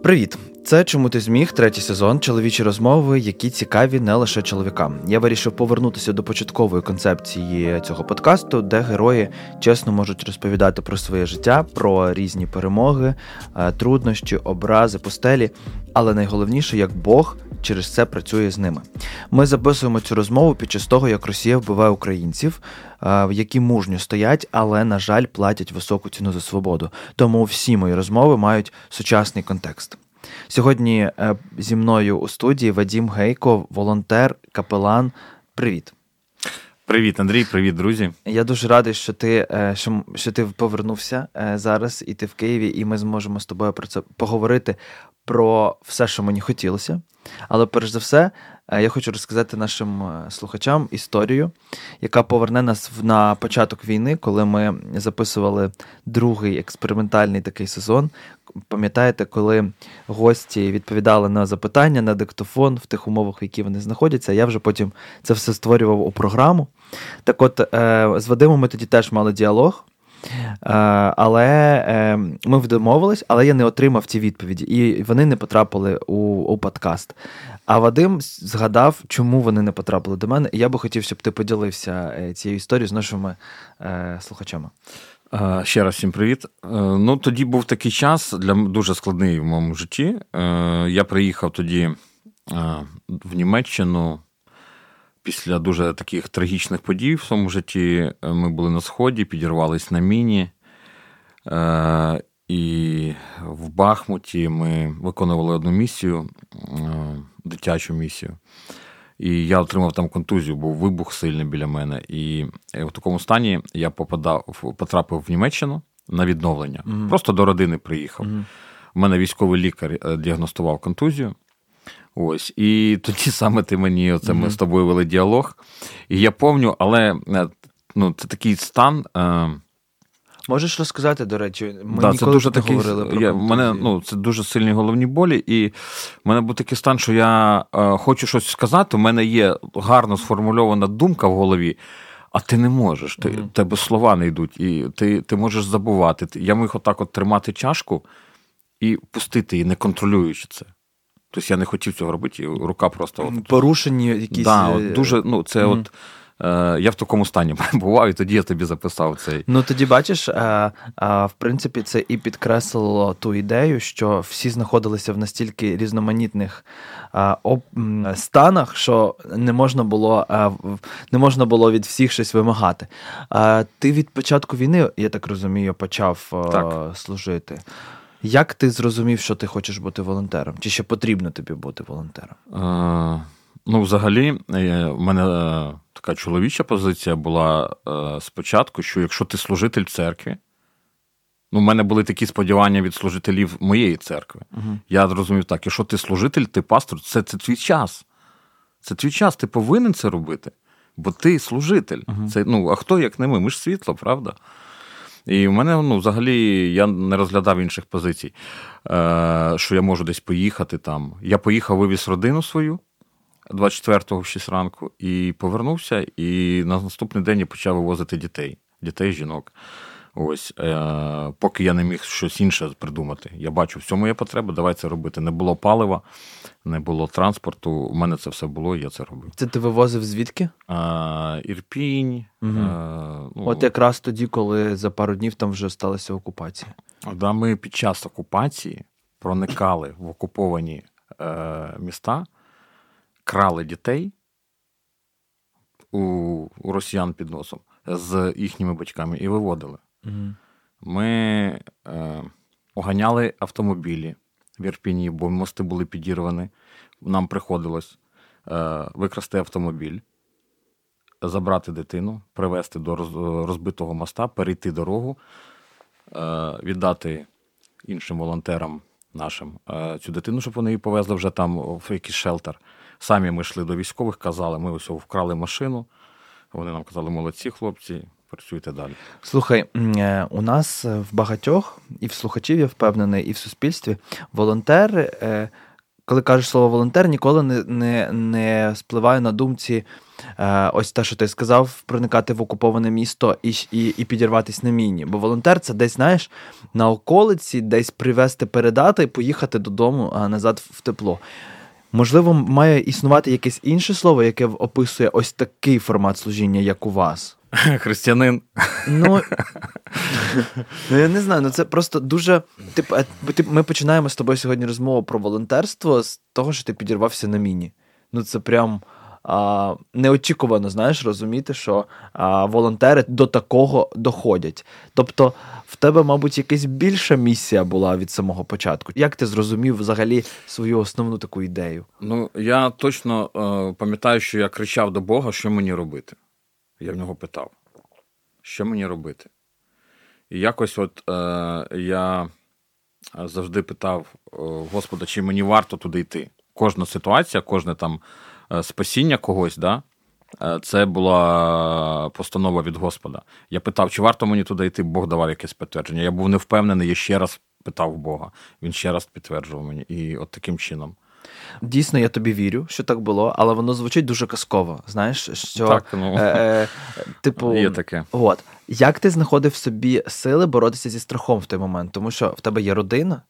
Привіт! Це «Чому ти зміг?» третій сезон, чоловічі розмови, які цікаві не лише чоловікам. Я вирішив повернутися до початкової концепції цього подкасту, де герої чесно можуть розповідати про своє життя, про різні перемоги, труднощі, образи, пустелі, але найголовніше, як Бог через це працює з ними. Ми записуємо цю розмову під час того, як Росія вбиває українців, які мужньо стоять, але, на жаль, платять високу ціну за свободу. Тому всі мої розмови мають сучасний контекст. Сьогодні зі мною у студії Вадим Гейко, волонтер, капелан. Привіт. Привіт, Андрій, привіт, друзі. Я дуже радий, що ти повернувся зараз, і ти в Києві, і ми зможемо з тобою про це поговорити, про все, що мені хотілося. Але перш за все, я хочу розказати нашим слухачам історію, яка поверне нас на початок війни, коли ми записували другий експериментальний такий сезон. Пам'ятаєте, коли гості відповідали на запитання, на диктофон в тих умовах, в яких вони знаходяться, я вже потім це все створював у програму. Так от, з Вадимом ми тоді теж мали діалог, але ми домовились, але я не отримав ці відповіді, і вони не потрапили у подкаст. А Вадим згадав, чому вони не потрапили до мене, і я би хотів, щоб ти поділився цією історією з нашими слухачами. Ще раз всім привіт. Тоді був такий час, дуже складний в моєму житті. Я приїхав тоді в Німеччину після дуже таких трагічних подій в своєму житті. Ми були на Сході, підірвались на міні. І в Бахмуті ми виконували одну місію, дитячу місію. І я отримав там контузію, був вибух сильний біля мене. І в такому стані я потрапив в Німеччину на відновлення. Mm-hmm. Просто до родини приїхав. Mm-hmm. У мене військовий лікар діагностував контузію. Ось. І тоді саме ти мені, mm-hmm. ми з тобою вели діалог. І я пам'ятаю, але це такий стан... Можеш розказати, до речі, ми ніколи не говорили про контузію. Це дуже сильні головні болі, і в мене був такий стан, що я хочу щось сказати, у мене є гарно сформульована думка в голові, а ти не можеш, тебе слова не йдуть, і ти можеш забувати. Я міг отак от тримати чашку і пустити її, не контролюючи це. Тобто я не хотів цього робити, і рука просто... Порушені якісь... Так, дуже, це от... Я в такому стані бував, і тоді я тобі записав цей. Тоді, бачиш, в принципі, це і підкреслило ту ідею, що всі знаходилися в настільки різноманітних станах, що не можна було від всіх щось вимагати. Ти від початку війни, я так розумію, почав служити. Як ти зрозумів, що ти хочеш бути волонтером? Чи ще потрібно тобі бути волонтером? Взагалі, в мене така чоловіча позиція була спочатку, що якщо ти служитель церкви, в мене були такі сподівання від служителів моєї церкви. Uh-huh. Я зрозумів так, якщо ти служитель, ти пастор, це твій час. Це твій час, ти повинен це робити, бо ти служитель. Uh-huh. Це, а хто, як не ми? Ми ж світло, правда? І в мене, взагалі, я не розглядав інших позицій, що я можу десь поїхати там. Я поїхав, вивіз родину свою, 24-го в 6 ранку, і повернувся, і на наступний день я почав вивозити дітей, жінок. Ось, поки я не міг щось інше придумати. Я бачу, в цьому є потреба, давай це робити. Не було палива, не було транспорту, у мене це все було, і я це робив. Це ти вивозив звідки? Ірпінь. Угу. От якраз тоді, коли за пару днів там вже сталася окупація. Да, ми під час окупації проникали в окуповані міста, крали дітей у росіян під носом з їхніми батьками і виводили. Mm-hmm. Ми оганяли автомобілі в Ірпіні, бо мости були підірвані. Нам приходилось викрасти автомобіль, забрати дитину, привезти до розбитого моста, перейти дорогу, віддати іншим волонтерам нашим цю дитину, щоб вони її повезли вже там в якийсь шелтер. Самі ми йшли до військових, казали, ми ось вкрали машину. Вони нам казали, молодці хлопці, працюйте далі. Слухай, у нас в багатьох, і в слухачів, я впевнений, і в суспільстві, волонтер, коли кажеш слово волонтер, ніколи не спливає на думці ось те, що ти сказав, проникати в окуповане місто і підірватися на міні. Бо волонтер – це десь, знаєш, на околиці, десь привезти, передати і поїхати додому, а назад в тепло. Можливо, має існувати якесь інше слово, яке описує ось такий формат служіння, як у вас? Християнин. Ну, я не знаю, це просто дуже... Ми починаємо з тобою сьогодні розмову про волонтерство з того, що ти підірвався на міні. Це прям неочікувано, знаєш, розуміти, що волонтери до такого доходять. Тобто в тебе, мабуть, якась більша місія була від самого початку. Як ти зрозумів взагалі свою основну таку ідею? Я точно пам'ятаю, що я кричав до Бога, що мені робити. Я в нього питав, що мені робити. І якось я завжди питав Господа, чи мені варто туди йти. Кожна ситуація, кожне там спасіння когось, да, це була постанова від Господа. Я питав, чи варто мені туди йти, Бог давав якесь підтвердження. Я був не впевнений, я ще раз питав Бога. Він ще раз підтверджував мені. І от таким чином. Дійсно, я тобі вірю, що так було, але воно звучить дуже казково. Знаєш, що... Так, є таке. От. Як ти знаходив в собі сили боротися зі страхом в той момент? Тому що в тебе є родина,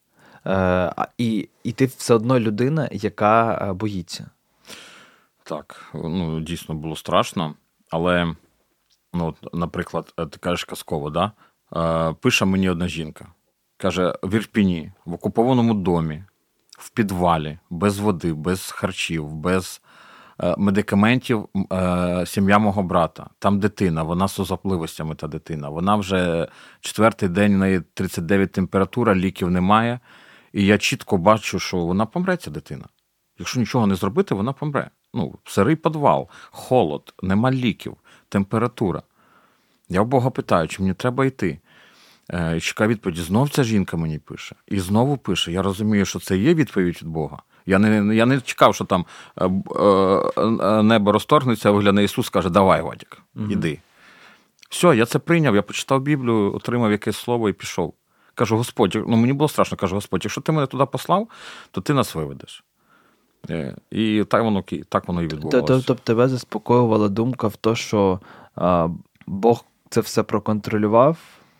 і ти все одно людина, яка боїться. Так, дійсно було страшно, але, наприклад, ти кажеш казково, да? Пише мені одна жінка, каже, в Ірпіні, в окупованому домі, в підвалі, без води, без харчів, без медикаментів сім'я мого брата. Там дитина, вона з особливостями та дитина. Вона вже 4-й день, у неї 39 температура, ліків немає. І я чітко бачу, що вона помре, ця дитина. Якщо нічого не зробити, вона помре. Сирий підвал, холод, нема ліків, температура. Я в Бога питаю, чи мені треба йти. І чекаю відповіді. Знов ця жінка мені пише. І знову пише. Я розумію, що це є відповідь від Бога. Я не чекав, що там небо розторгнеться, вигляне Ісус каже, давай, Вадик, іди. Все, я це прийняв, я почитав Біблію, отримав якесь слово і пішов. Кажу, Господь, мені було страшно, кажу, Господь, якщо ти мене туди послав, то ти нас виведеш. І так воно і відбувалося. Тобто тебе заспокоювала думка в те, що Бог це все проконтролював?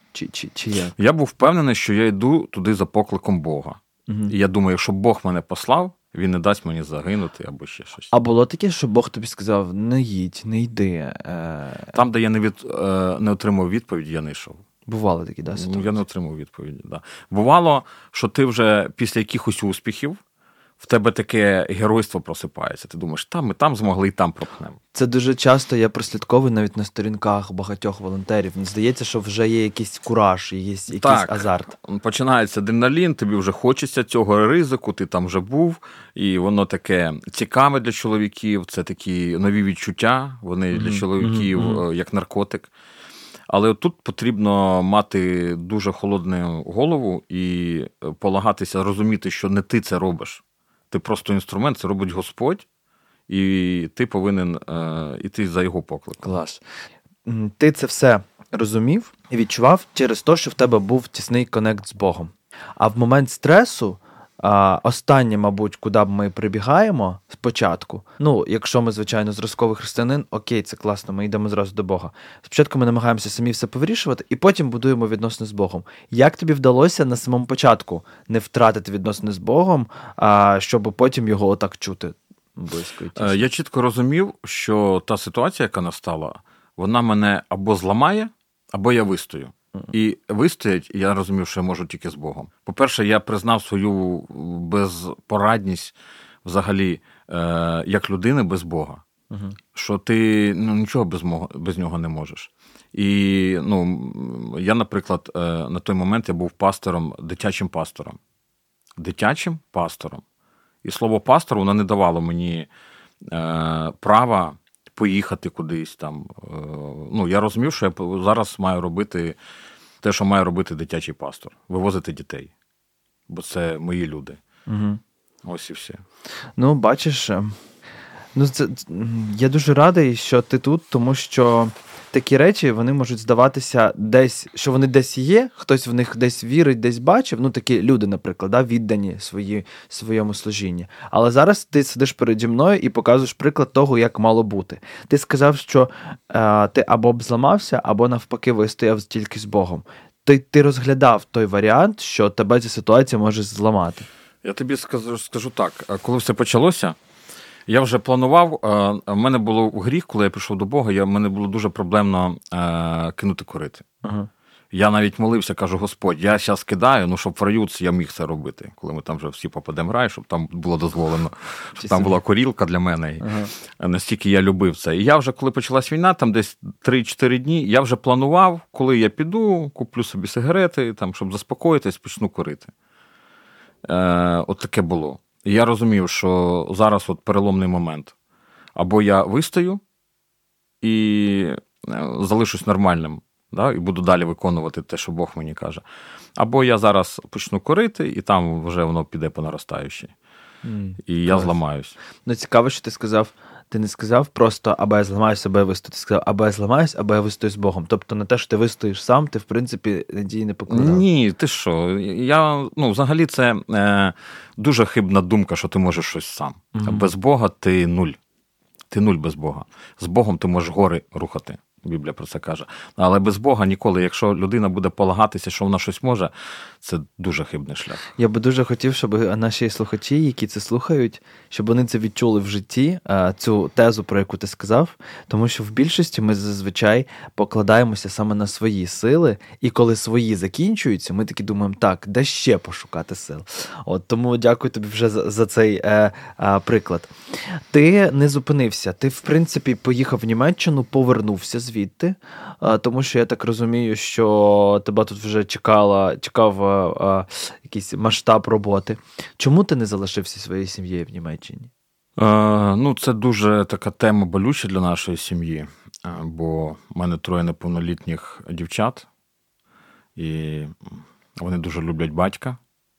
Чи як? Я був впевнений, що я йду туди за покликом Бога. І я думаю, якщо Бог мене послав, він не дасть мені загинути або ще щось. А було таке, що Бог тобі сказав, не їдь, не йди? Там, де я не отримав відповіді, я не йшов. Бувало такі, да, ситуації? Я не отримав відповіді, да. Бувало, що ти вже після якихось успіхів в тебе таке геройство просипається. Ти думаєш, ми там змогли і там пропхнемо. Це дуже часто я прослідковую навіть на сторінках багатьох волонтерів. Мені здається, що вже є якийсь кураж, є якийсь азарт. Починається адреналін, тобі вже хочеться цього ризику, ти там вже був, і воно таке цікаве для чоловіків, це такі нові відчуття, вони для чоловіків як наркотик. Але тут потрібно мати дуже холодну голову і полагатися, розуміти, що не ти це робиш. Ти просто інструмент, це робить Господь, і ти повинен іти за його покликом. Клас. Ти це все розумів і відчував через те, що в тебе був тісний конект з Богом. А в момент стресу, останнє, мабуть, куди б ми прибігаємо спочатку, якщо ми, звичайно, зразковий християнин, окей, це класно, ми йдемо зразу до Бога. Спочатку ми намагаємося самі все повирішувати, і потім будуємо відносини з Богом. Як тобі вдалося на самому початку не втратити відносини з Богом, щоб потім його отак чути близько і тісно? Я чітко розумів, що та ситуація, яка настала, вона мене або зламає, або я вистою. І вистоять, я розумів, що я можу тільки з Богом. По-перше, я признав свою безпорадність взагалі як людини без Бога. Що ти нічого без нього не можеш. І я, наприклад, на той момент я був пастором, дитячим пастором. Дитячим пастором. І слово пастор, воно не давало мені права поїхати кудись там. Я розумів, що я зараз маю робити те, що має робити дитячий пастор. Вивозити дітей. Бо це мої люди. Ось і все. Бачиш, я дуже радий, що ти тут, тому що такі речі, вони можуть здаватися десь, що вони десь є, хтось в них десь вірить, десь бачив, ну такі люди, наприклад, да, віддані своєму служінні. Але зараз ти сидиш переді мною і показуєш приклад того, як мало бути. Ти сказав, що ти або б зламався, або навпаки вистояв тільки з Богом. Ти розглядав той варіант, що тебе ця ситуація може зламати. Я тобі скажу так, коли все почалося, я вже планував, в мене було гріх, коли я прийшов до Бога, в мене було дуже проблемно кинути курити. Ага. Я навіть молився, кажу, Господь, я зараз кидаю, щоб в раю я міг це робити, коли ми там вже всі попадемо в рай, щоб там було дозволено, щоб там була курілка для мене. Ага. Настільки я любив це. І я вже, коли почалась війна, там десь 3-4 дні, я вже планував, коли я піду, куплю собі сигарети, там, щоб заспокоїтись, почну курити. От таке було. І я розумів, що зараз от переломний момент. Або я вистою і залишусь нормальним, да, і буду далі виконувати те, що Бог мені каже. Або я зараз почну курити, і там вже воно піде по наростаючій. І я зламаюсь. Ну, цікаво, що ти сказав. Ти не сказав просто, або я зламаюся, або я вистою. Ти сказав, або я зламаюсь, або я вистою з Богом. Тобто на те, що ти вистоїш сам, ти, в принципі, надії не покладав. Ні, ти що? Взагалі це дуже хибна думка, що ти можеш щось сам. Mm-hmm. Без Бога ти нуль. Ти нуль без Бога. З Богом ти можеш гори рухати. Біблія про це каже. Але без Бога ніколи, якщо людина буде полагатися, що вона щось може, це дуже хибний шлях. Я би дуже хотів, щоб наші слухачі, які це слухають, щоб вони це відчули в житті, цю тезу, про яку ти сказав, тому що в більшості ми зазвичай покладаємося саме на свої сили, і коли свої закінчуються, ми таки думаємо, так, де ще пошукати сил? От, тому дякую тобі вже за цей приклад. Ти не зупинився, ти, в принципі, поїхав в Німеччину, повернувся звідти, тому що я так розумію, що тебе тут вже чекав якийсь масштаб роботи. Чому ти не залишився своєю сім'єю в Німеччині? Це дуже така тема болюча для нашої сім'ї, бо в мене 3 неповнолітніх дівчат, і вони дуже люблять батька,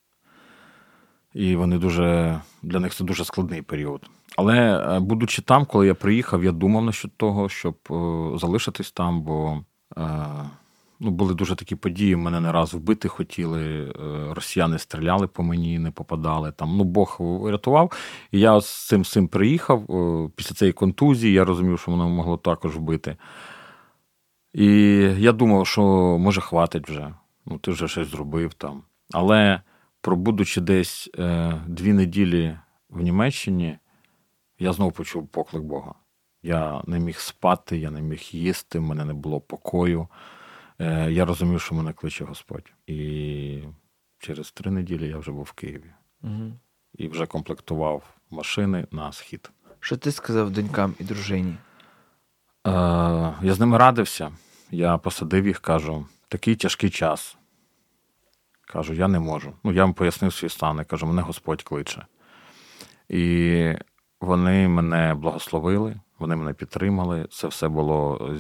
і для них це дуже складний період. Але, будучи там, коли я приїхав, я думав насчет того, щоб залишитись там, бо були дуже такі події, мене не раз вбити хотіли, росіяни стріляли по мені, не попадали. Бог врятував. І я з цим приїхав, після цієї контузії, я розумів, що мене могло також вбити. І я думав, що може хватить вже, ти вже щось зробив там. Але, пробудучи десь 2 неділі в Німеччині, я знову почув поклик Бога. Я не міг спати, я не міг їсти, в мене не було покою. Я розумів, що мене кличе Господь. І через 3 неділі я вже був в Києві. Угу. І вже комплектував машини на схід. Що ти сказав донькам і дружині? Я з ними радився. Я посадив їх, кажу, такий тяжкий час. Кажу, я не можу. Я вам пояснив свій стан. Я кажу, мене Господь кличе. І вони мене благословили, вони мене підтримали. Це все було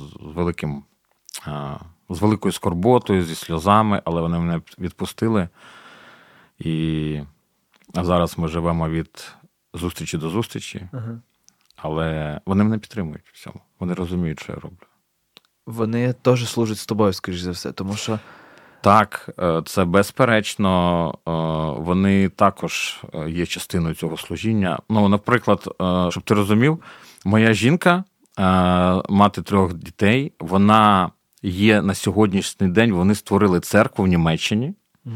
з великою скорботою, зі сльозами, але вони мене відпустили. І зараз ми живемо від зустрічі до зустрічі. Ага. Але вони мене підтримують в цьому. Вони розуміють, що я роблю. Вони теж служать з тобою, скоріш за все, тому що... Так, це безперечно, вони також є частиною цього служіння. Наприклад, щоб ти розумів, моя жінка, мати 3 дітей, вона є на сьогоднішній день, вони створили церкву в Німеччині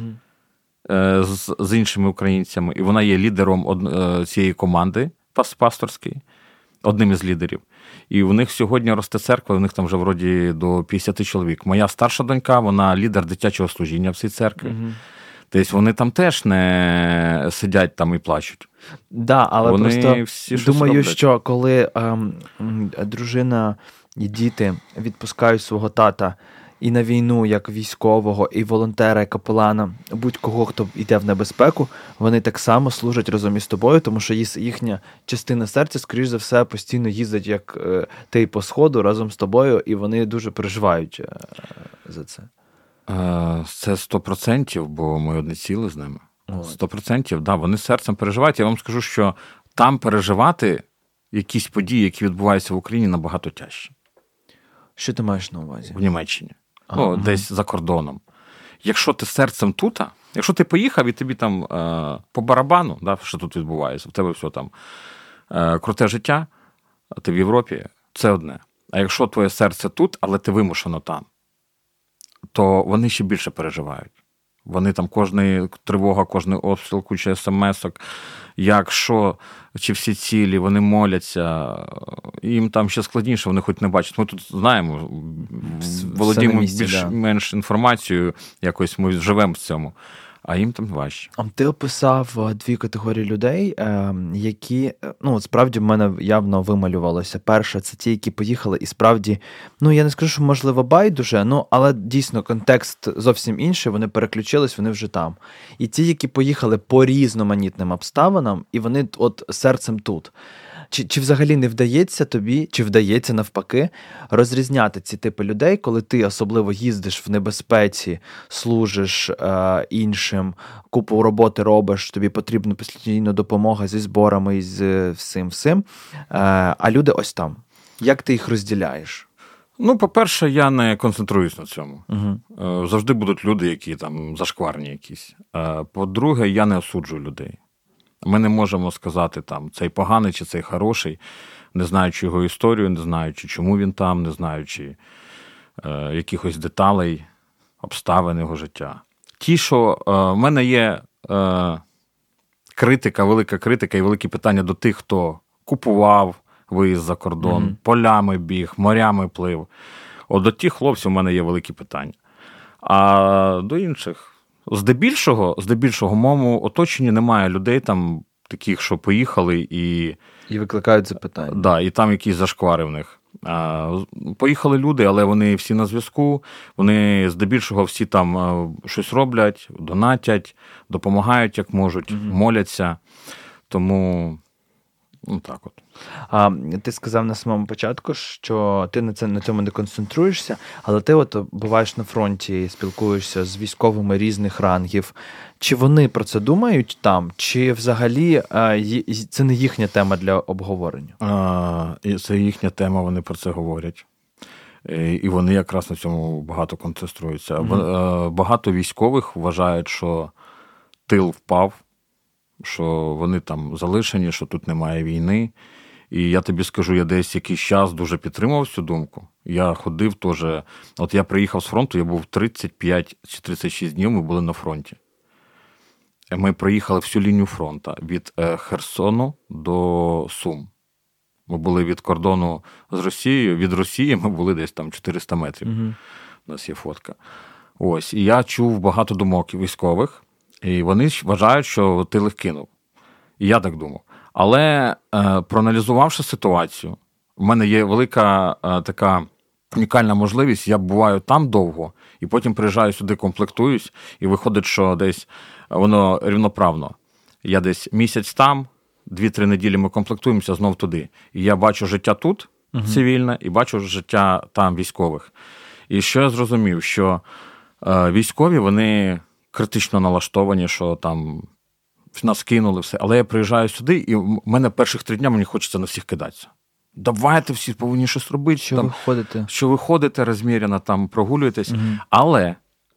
з іншими українцями, і вона є лідером цієї команди пасторської, одним із лідерів. І у них сьогодні росте церква, у них там вже вроді до 50 чоловік. Моя старша донька, вона лідер дитячого служіння в цій церкві. Угу. Тобто вони там теж не сидять там і плачуть. Да, але вони просто думаю, що коли дружина і діти відпускають свого тата і на війну, як військового, і волонтера, і капелана, будь-кого, хто йде в небезпеку, вони так само служать разом із тобою, тому що їхня частина серця, скоріш за все, постійно їздить, як ти по сходу, разом з тобою, і вони дуже переживають за це. Це 100%, бо ми одне ціле з ними. 100%, да, вони серцем переживають. Я вам скажу, що там переживати якісь події, які відбуваються в Україні, набагато тяжче. Що ти маєш на увазі? В Німеччині. Десь за кордоном. Якщо ти серцем тут, якщо ти поїхав і тобі там по барабану, да, що тут відбувається, в тебе все там круте життя, а ти в Європі, це одне. А якщо твоє серце тут, але ти вимушено там, то вони ще більше переживають. Вони там кожна тривога, кожний обстріл, куча смс-ок, як, що, чи всі цілі, вони моляться. Їм там ще складніше, вони хоч не бачать. Ми тут знаємо, володіємо більш-менш інформацією, якось ми живемо в цьому. А їм там важче. Ти описав дві категорії людей, які, справді в мене явно вималювалося. Перша – це ті, які поїхали і справді, я не скажу, що, можливо, байдуже, але дійсно контекст зовсім інший, вони переключились, вони вже там. І ті, які поїхали по різноманітним обставинам, і вони от серцем тут. Чи взагалі не вдається тобі, чи вдається навпаки, розрізняти ці типи людей, коли ти особливо їздиш в небезпеці, служиш іншим, купу роботи робиш, тобі потрібна постійна допомога зі зборами і з всім, а люди ось там. Як ти їх розділяєш? По-перше, я не концентруюсь на цьому. Угу. Завжди будуть люди, які там зашкварні якісь. По-друге, я не осуджую людей. Ми не можемо сказати, там, цей поганий чи цей хороший, не знаючи його історію, не знаючи, чому він там, не знаючи якихось деталей, обставин його життя. Ті, що в мене є критика, велика критика і великі питання до тих, хто купував виїзд за кордон, полями біг, морями плив. От до тих хлопців в мене є великі питання. А до інших... Здебільшого, в моєму оточенні немає людей там таких, що поїхали і викликають запитання. Да, і там якісь зашквари в них. Поїхали люди, але вони всі на зв'язку, вони здебільшого всі там щось роблять, донатять, допомагають як можуть, моляться. Тому так от. Ти сказав на самому початку, що ти на цьому не концентруєшся, але ти от буваєш на фронті, спілкуєшся з військовими різних рангів. Чи вони про це думають там, чи взагалі це не їхня тема для обговорення? Це їхня тема, вони про це говорять. І вони якраз на цьому багато концентруються. Багато військових вважають, що тил впав, що вони там залишені, що тут немає війни. І я тобі скажу, я десь якийсь час дуже підтримував цю думку. Я ходив теж, от я приїхав з фронту, я був 35 чи 36 днів, ми були на фронті. Ми проїхали всю лінію фронту, від Херсону до Сум. Ми були від кордону з Росією, від Росії ми були десь там 400 метрів. У нас є фотка. Ось, і я чув багато думок військових, і вони вважають, що ти їх кинув. І я так думав. Але проаналізувавши ситуацію, в мене є велика така унікальна можливість, я буваю там довго, і потім приїжджаю сюди, комплектуюсь, і виходить, що десь воно рівноправно. Я десь місяць там, 2-3 неділі ми комплектуємося знов туди. І я бачу життя тут, цивільне, і бачу життя там військових. І що я зрозумів, що військові, вони критично налаштовані, що там нас кинули, все. Але я приїжджаю сюди, і в мене перших 3 дні мені хочеться на всіх кидатися. Давайте всі повинні щось робити. Що ви ходите розміряно, там прогулюєтесь. Але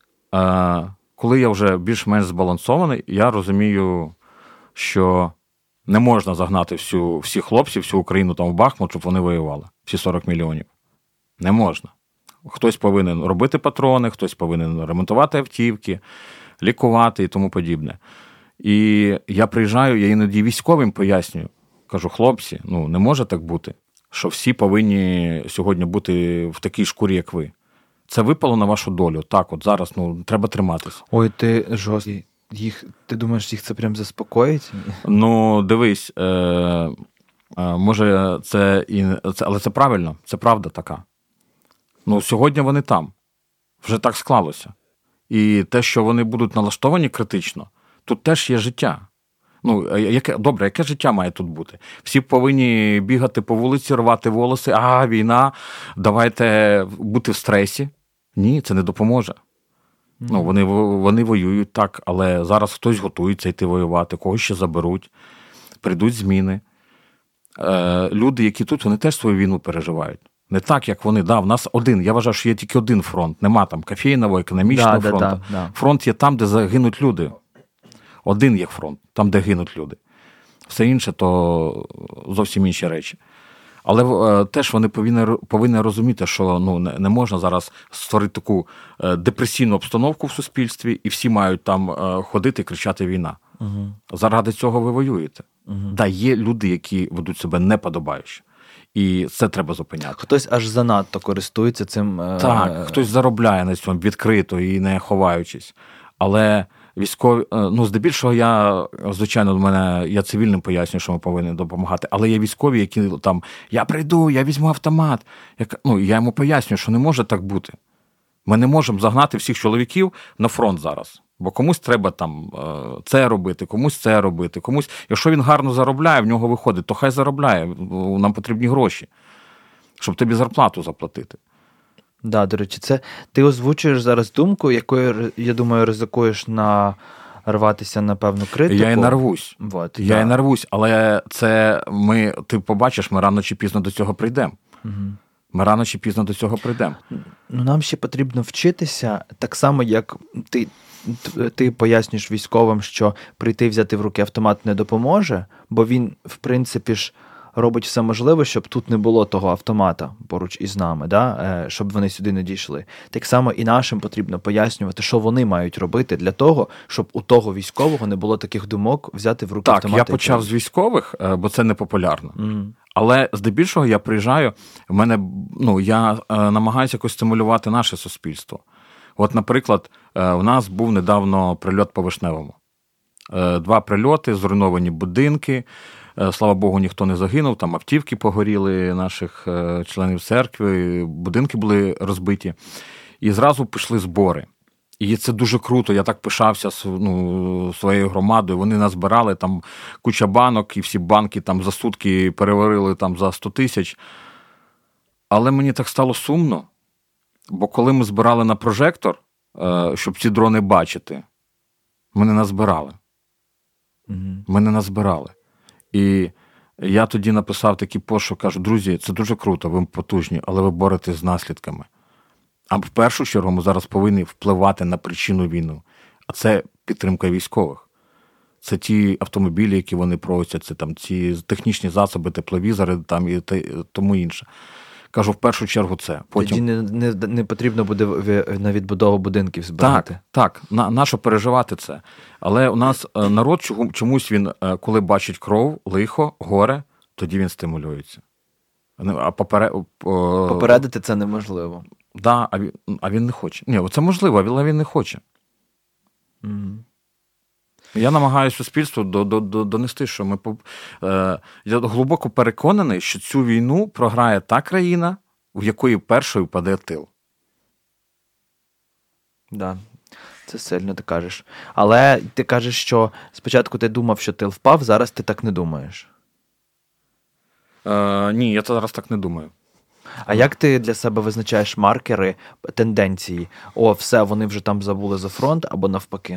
коли я вже більш-менш збалансований, я розумію, що не можна загнати всіх хлопців, всю Україну там в Бахмут, щоб вони воювали. Всі 40 мільйонів. Не можна. Хтось повинен робити патрони, хтось повинен ремонтувати автівки, лікувати і тому подібне. І я приїжджаю, я іноді військовим пояснюю. Кажу, хлопці, не може так бути, що всі повинні сьогодні бути в такій шкурі, як ви. Це випало на вашу долю. Так, от зараз, треба триматись. Ой, ти жорсткий. Ти думаєш, їх це прям заспокоїть? Дивись, може але це правильно, це правда така. Сьогодні вони там. Вже так склалося. І те, що вони будуть налаштовані критично, тут теж є життя. Яке життя має тут бути? Всі повинні бігати по вулиці, рвати волоси, війна, давайте бути в стресі. Ні, це не допоможе. Вони воюють так, але зараз хтось готується йти воювати, когось ще заберуть, прийдуть зміни. Люди, які тут, вони теж свою війну переживають. Не так, як вони. Да, в нас один. Я вважаю, що є тільки один фронт. Нема там кофейного, економічного фронту. Фронт є там, де загинуть люди. Один є фронт, там, де гинуть люди. Все інше, то зовсім інші речі. Але теж вони повинні розуміти, що не можна зараз створити таку депресійну обстановку в суспільстві, і всі мають там ходити і кричати «війна». Угу. Заради цього ви воюєте. Угу. Да, є люди, які ведуть себе неподобаюче. І це треба зупиняти. Хтось аж занадто користується цим. Так, хтось заробляє на цьому відкрито і не ховаючись. Але військові, здебільшого я цивільним пояснюю, що ми повинні допомагати, але є військові, які там, я прийду, я візьму автомат. Я йому пояснюю, що не може так бути. Ми не можемо загнати всіх чоловіків на фронт зараз. Бо комусь треба там це робити, комусь це робити, комусь. Якщо він гарно заробляє, в нього виходить, то хай заробляє. Нам потрібні гроші, щоб тобі зарплату заплатити. Да, до речі, це ти озвучуєш зараз думку, якою, я думаю, ризикуєш нарватися на певну критику. Я і нарвусь. Я і нарвусь, але це ти побачиш, ми рано чи пізно до цього прийдемо. Угу. Ми рано чи пізно до цього прийдемо. Нам ще потрібно вчитися, так само, як ти пояснюєш військовим, що прийти взяти в руки автомат не допоможе, бо він, в принципі ж, робить все можливе, щоб тут не було того автомата поруч із нами, да? Щоб вони сюди не дійшли. Так само і нашим потрібно пояснювати, що вони мають робити для того, щоб у того військового не було таких думок взяти в руки автомат. Так, я почав з військових, бо це не популярно. Але здебільшого я приїжджаю, я намагаюся якось стимулювати наше суспільство. От, наприклад, у нас був недавно прильот по Вишневому. 2 прильоти, зруйновані будинки. Слава Богу, ніхто не загинув, там автівки погоріли наших членів церкви, будинки були розбиті. І зразу пішли збори. І це дуже круто, я так пишався своєю громадою. Вони назбирали там куча банок, і всі банки там за сутки переварили там за 100 тисяч. Але мені так стало сумно, бо коли ми збирали на прожектор, щоб ці дрони бачити, ми не назбирали. Ми не назбирали. І я тоді написав такий пост, що кажу, друзі, це дуже круто, ви потужні, але ви боретесь з наслідками. А в першу чергу ми зараз повинні впливати на причину війни. А це підтримка військових. Це ті автомобілі, які вони просять, це там ці технічні засоби, тепловізори там, і тому інше. Кажу, в першу чергу це. Потім... Тоді не потрібно буде на відбудову будинків збирати. Так. Нащо переживати це? Але у нас народ чомусь він, коли бачить кров, лихо, горе, тоді він стимулюється. А попередити це неможливо. Да, а він не хоче. Ні, це можливо, але він не хоче. Я намагаюся суспільству донести, що я глибоко переконаний, що цю війну програє та країна, в якої першою впаде тил. Да, це сильно ти кажеш. Але ти кажеш, що спочатку ти думав, що тил впав, зараз ти так не думаєш. Ні, я зараз так не думаю. А як ти для себе визначаєш маркери, тенденції? Все, вони вже там забули за фронт, або навпаки?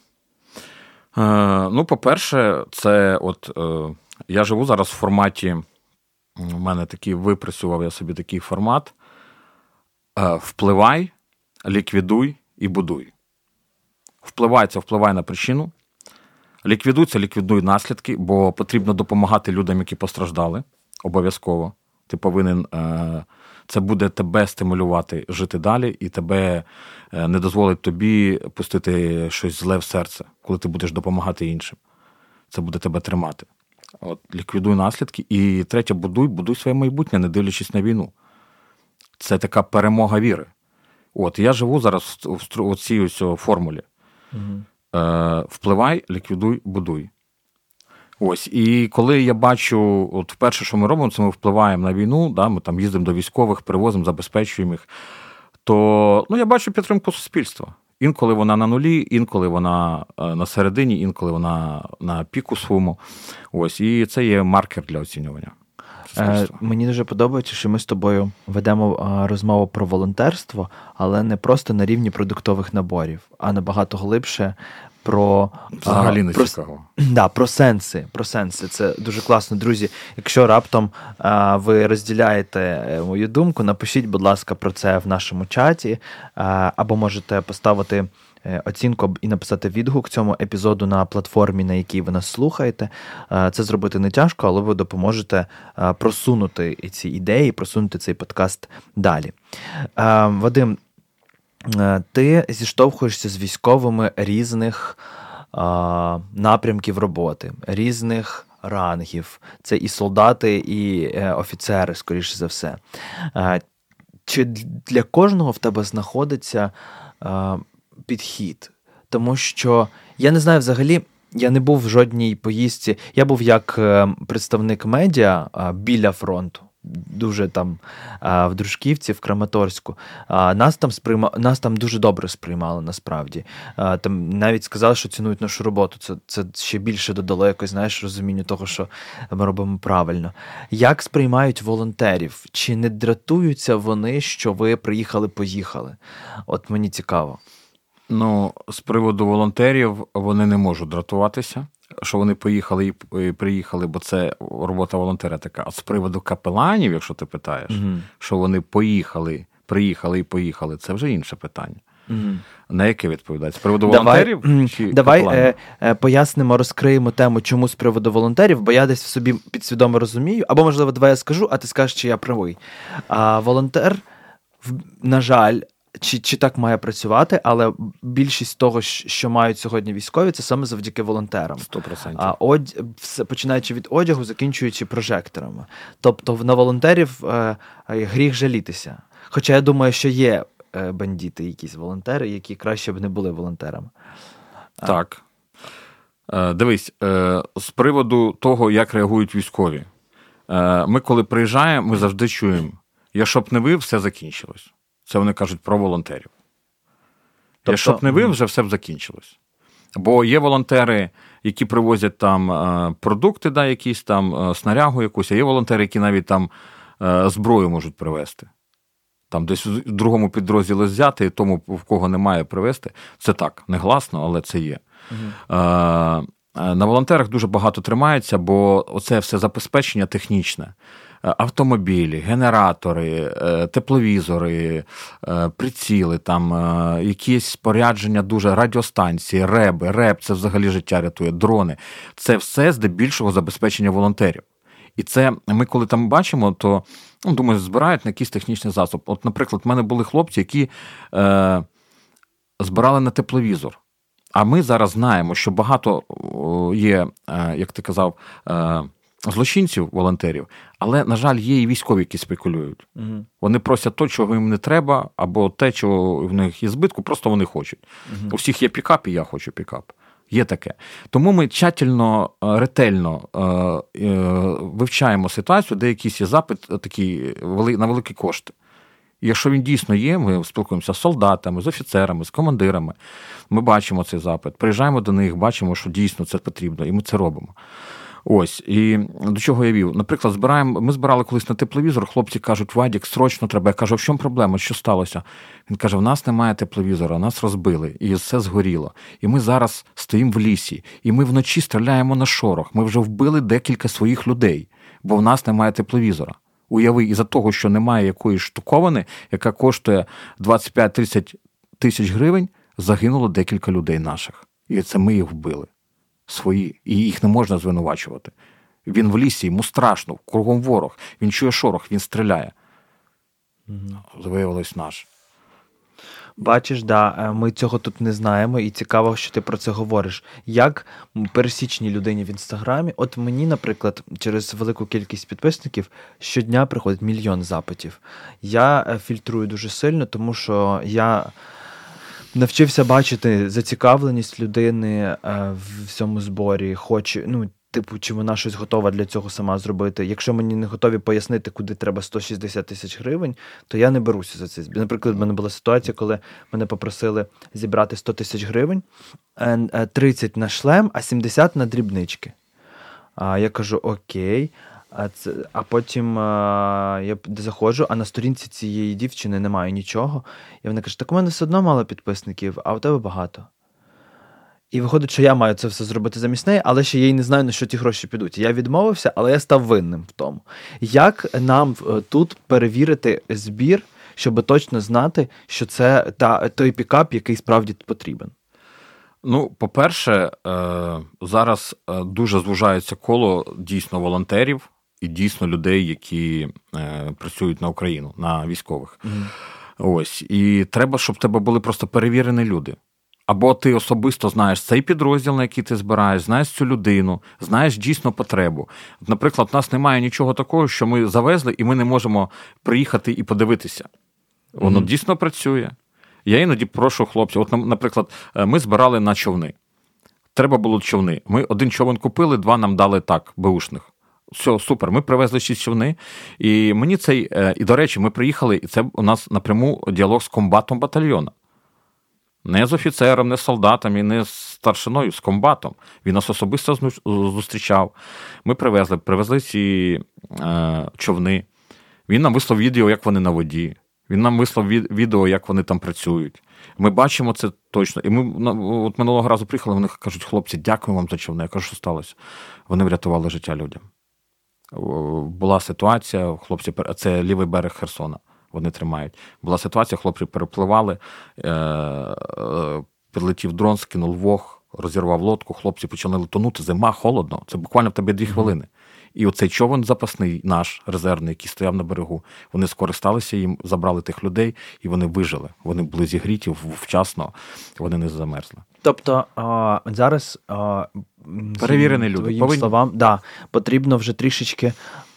По-перше, це я живу зараз в форматі, у мене випрацював я собі такий формат: впливай, ліквідуй і будуй. Впливай – це впливай на причину, ліквідуй – це ліквідуй наслідки, бо потрібно допомагати людям, які постраждали, обов'язково. Ти повинен, це буде тебе стимулювати жити далі, і тебе не дозволить тобі пустити щось зле в серце, коли ти будеш допомагати іншим. Це буде тебе тримати. Ліквідуй наслідки. І третє, будуй своє майбутнє, не дивлячись на війну. Це така перемога віри. Я живу зараз в цій формулі. Впливай, ліквідуй, будуй. І коли я бачу, вперше, що ми робимо, це ми впливаємо на війну, ми там їздимо до військових, привозимо, забезпечуємо їх, то я бачу підтримку суспільства. Інколи вона на нулі, інколи вона на середині, інколи вона на піку своєму. І це є маркер для оцінювання суспільства. Мені дуже подобається, що ми з тобою ведемо розмову про волонтерство, але не просто на рівні продуктових наборів, а набагато глибше про... Взагалі не цікаво. Да, про сенси. Це дуже класно. Друзі, якщо раптом ви розділяєте мою думку, напишіть, будь ласка, про це в нашому чаті, або можете поставити оцінку і написати відгук цьому епізоду на платформі, на якій ви нас слухаєте. Це зробити не тяжко, але ви допоможете просунути ці ідеї, просунути цей подкаст далі. Вадим, ти зіштовхуєшся з військовими різних напрямків роботи, різних рангів. Це і солдати, і офіцери, скоріше за все. Чи для кожного в тебе знаходиться підхід? Тому що, я не знаю взагалі, я не був в жодній поїздці. Я був як представник медіа біля фронту. Дуже там в Дружківці, в Краматорську. Нас там дуже добре сприймали, насправді. Там навіть сказали, що цінують нашу роботу. Це ще більше додало якось, знаєш, розумінню того, що ми робимо правильно. Як сприймають волонтерів? Чи не дратуються вони, що ви приїхали-поїхали? От мені цікаво. Ну, з приводу волонтерів вони не можуть дратуватися, що вони поїхали і приїхали, бо це робота волонтера така. А з приводу капеланів, якщо ти питаєш, що вони приїхали і поїхали, це вже інше питання. На яке відповідати? З приводу волонтерів? Давай пояснимо, розкриємо тему, чому з приводу волонтерів, бо я десь в собі підсвідомо розумію, або, можливо, давай я скажу, а ти скажеш, чи я правий. Волонтер, на жаль, чи так має працювати, але більшість того, що мають сьогодні військові, це саме завдяки волонтерам. 100%. Починаючи від одягу, закінчуючи прожекторами. Тобто на волонтерів гріх жалітися. Хоча я думаю, що є бандити, якісь волонтери, які краще б не були волонтерами. Так. Дивись, з приводу того, як реагують військові. Ми коли приїжджаємо, ми завжди чуємо, якщо б не ви, все закінчилось. Це вони кажуть про волонтерів. Якщо б не ви, вже все б закінчилось. Бо є волонтери, які привозять там продукти, да, якісь там, снарягу якусь, а є волонтери, які навіть там зброю можуть привезти. Там десь в другому підрозділі взяти, і тому, в кого немає, привезти. Це так, негласно, але це є. На волонтерах дуже багато тримається, бо оце все забезпечення технічне. Автомобілі, генератори, тепловізори, приціли, там, якісь спорядження, дуже радіостанції, РЕБ це взагалі життя рятує, дрони. Це все здебільшого забезпечення волонтерів. І це ми коли там бачимо, то, думаю, збирають на якийсь технічний засоб. От, наприклад, в мене були хлопці, які збирали на тепловізор. А ми зараз знаємо, що багато є, як ти казав, злочинців, волонтерів, але, на жаль, є і військові, які спекулюють. Вони просять те, чого їм не треба, або те, чого в них є збитку, просто вони хочуть. У всіх є пікап, і я хочу пікап. Є таке. Тому ми тщательно, ретельно вивчаємо ситуацію, де якийсь є запит такий на великі кошти. І якщо він дійсно є, ми спілкуємося з солдатами, з офіцерами, з командирами, ми бачимо цей запит, приїжджаємо до них, бачимо, що дійсно це потрібно, і ми це робимо. Ось, і до чого я вів? Наприклад, ми збирали колись на тепловізор, хлопці кажуть, Вадік, срочно треба. Я кажу, а в чому проблема, що сталося? Він каже, в нас немає тепловізора, нас розбили, і все згоріло. І ми зараз стоїмо в лісі, і ми вночі стріляємо на шорох. Ми вже вбили декілька своїх людей, бо в нас немає тепловізора. Уяви, із-за того, що немає якоїсь штуковини, яка коштує 25-30 тисяч гривень, загинуло декілька людей наших. І це ми їх вбили. Свої, і їх не можна звинувачувати. Він в лісі, йому страшно, кругом ворог, він чує шорох, він стріляє. Виявилось наш. Бачиш, да, ми цього тут не знаємо, і цікаво, що ти про це говориш. Як пересічній людині в Інстаграмі, от мені, наприклад, через велику кількість підписників щодня приходить 1 мільйон запитів. Я фільтрую дуже сильно, тому що я навчився бачити зацікавленість людини в цьому зборі, чи вона щось готова для цього сама зробити. Якщо мені не готові пояснити, куди треба 160 тисяч гривень, то я не беруся за це. Наприклад, в мене була ситуація, коли мене попросили зібрати 100 тисяч гривень, 30 на шлем, а 70 на дрібнички. Я кажу, окей. А потім я заходжу, а на сторінці цієї дівчини немає нічого. І вона каже, так у мене все одно мало підписників, а у тебе багато. І виходить, що я маю це все зробити замість неї, але ще я й не знаю, на що ті гроші підуть. Я відмовився, але я став винним в тому. Як нам тут перевірити збір, щоб точно знати, що це той пікап, який справді потрібен? Ну, по-перше, зараз дуже звужається коло дійсно волонтерів і дійсно людей, які працюють на Україну, на військових. Ось. І треба, щоб в тебе були просто перевірені люди. Або ти особисто знаєш цей підрозділ, на який ти збираєш, знаєш цю людину, знаєш дійсно потребу. Наприклад, у нас немає нічого такого, що ми завезли, і ми не можемо приїхати і подивитися. Воно дійсно працює. Я іноді прошу хлопців. От, наприклад, ми збирали на човни. Треба було човни. Ми один човен купили, 2 нам дали так, беушних. Все, супер, ми привезли 6 човни. І мені і до речі, ми приїхали, і це у нас напряму діалог з комбатом батальйону. Не з офіцером, не з солдатами, не з старшиною, з комбатом. Він нас особисто зустрічав. Ми привезли ці човни. Він нам вислав відео, як вони на воді. Він нам вислав відео, як вони там працюють. Ми бачимо це точно. І ми от минулого разу приїхали, вони кажуть, хлопці, дякую вам за човни. Я кажу, що сталося? Вони врятували життя людям. Була ситуація, хлопці, це лівий берег Херсона. Вони тримають. Була ситуація, хлопці перепливали, підлетів дрон, скинув вог, розірвав лодку, хлопці почали тонути, зима, холодно, це буквально в тебе 2 хвилини. І оцей човен запасний, наш, резервний, який стояв на берегу, вони скористалися їм, забрали тих людей, і вони вижили. Вони були зігріті вчасно, вони не замерзли. Тобто зараз перевірені люди. Твоїм словам, потрібно вже трішечки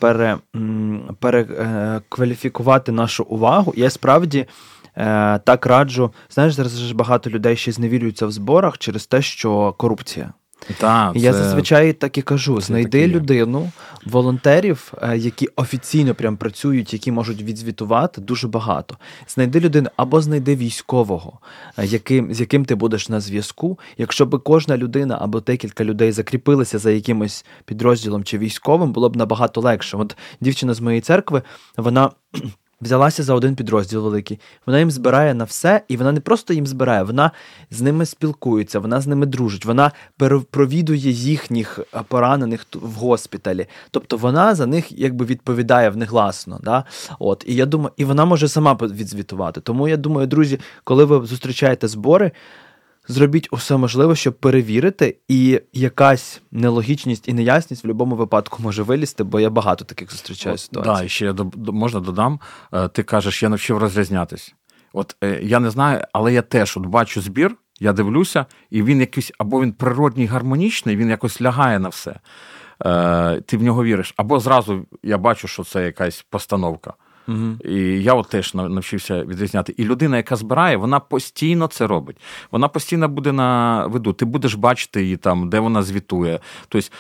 перекваліфікувати нашу увагу. Я справді так раджу. Знаєш, зараз ж багато людей ще зневірюються в зборах через те, що корупція. Я зазвичай так і кажу, знайди людину, волонтерів, які офіційно прям працюють, які можуть відзвітувати, дуже багато. Знайди людину або знайди військового, з яким ти будеш на зв'язку. Якщо б кожна людина або декілька людей закріпилися за якимось підрозділом чи військовим, було б набагато легше. От дівчина з моєї церкви, вона взялася за один підрозділ великий, вона їм збирає на все, і вона не просто їм збирає, вона з ними спілкується, вона з ними дружить, вона провідує їхніх поранених в госпіталі. Тобто вона за них якби відповідає внегласно. Да? От. І я думаю, і вона може сама відзвітувати. Тому я думаю, друзі, коли ви зустрічаєте збори, зробіть усе можливе, щоб перевірити, і якась нелогічність і неясність в будь-якому випадку може вилізти, бо я багато таких зустрічаю ситуацій. Так, і ще можна додам, ти кажеш, я навчив розрізнятись. От я не знаю, але я теж бачу збір, я дивлюся, і він якийсь, або він природній, гармонічний, він якось лягає на все. Ти в нього віриш. Або зразу я бачу, що це якась постановка. І я от теж навчився відрізняти. І людина, яка збирає, вона постійно це робить. Вона постійно буде на виду. Ти будеш бачити її там, де вона звітує. Тобто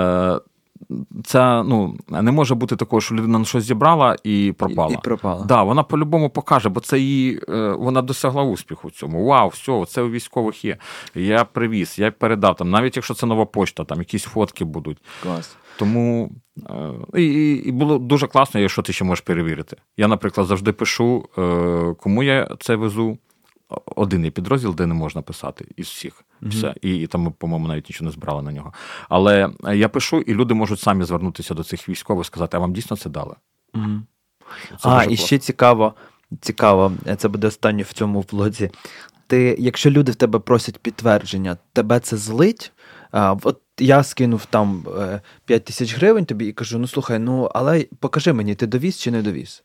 це, не може бути такого, що людина щось зібрала і пропала. І пропала. Да, вона по-любому покаже, бо це її, вона досягла успіху в цьому. Вау, все, це у військових є. Я привіз, я передав там, навіть якщо це нова почта, там якісь фотки будуть. Клас. Тому і було дуже класно, якщо ти ще можеш перевірити. Я, наприклад, завжди пишу, кому я це везу. Один є підрозділ, де не можна писати із всіх. Все. І там ми, по-моєму, навіть нічого не збирали на нього. Але я пишу, і люди можуть самі звернутися до цих військових, сказати, а вам дійсно це дали? І ще цікаво, це буде останнє в цьому влозі. Якщо люди в тебе просять підтвердження, тебе це злить? От я скинув там 5 тисяч гривень тобі і кажу, слухай, але покажи мені, ти довіз чи не довіз?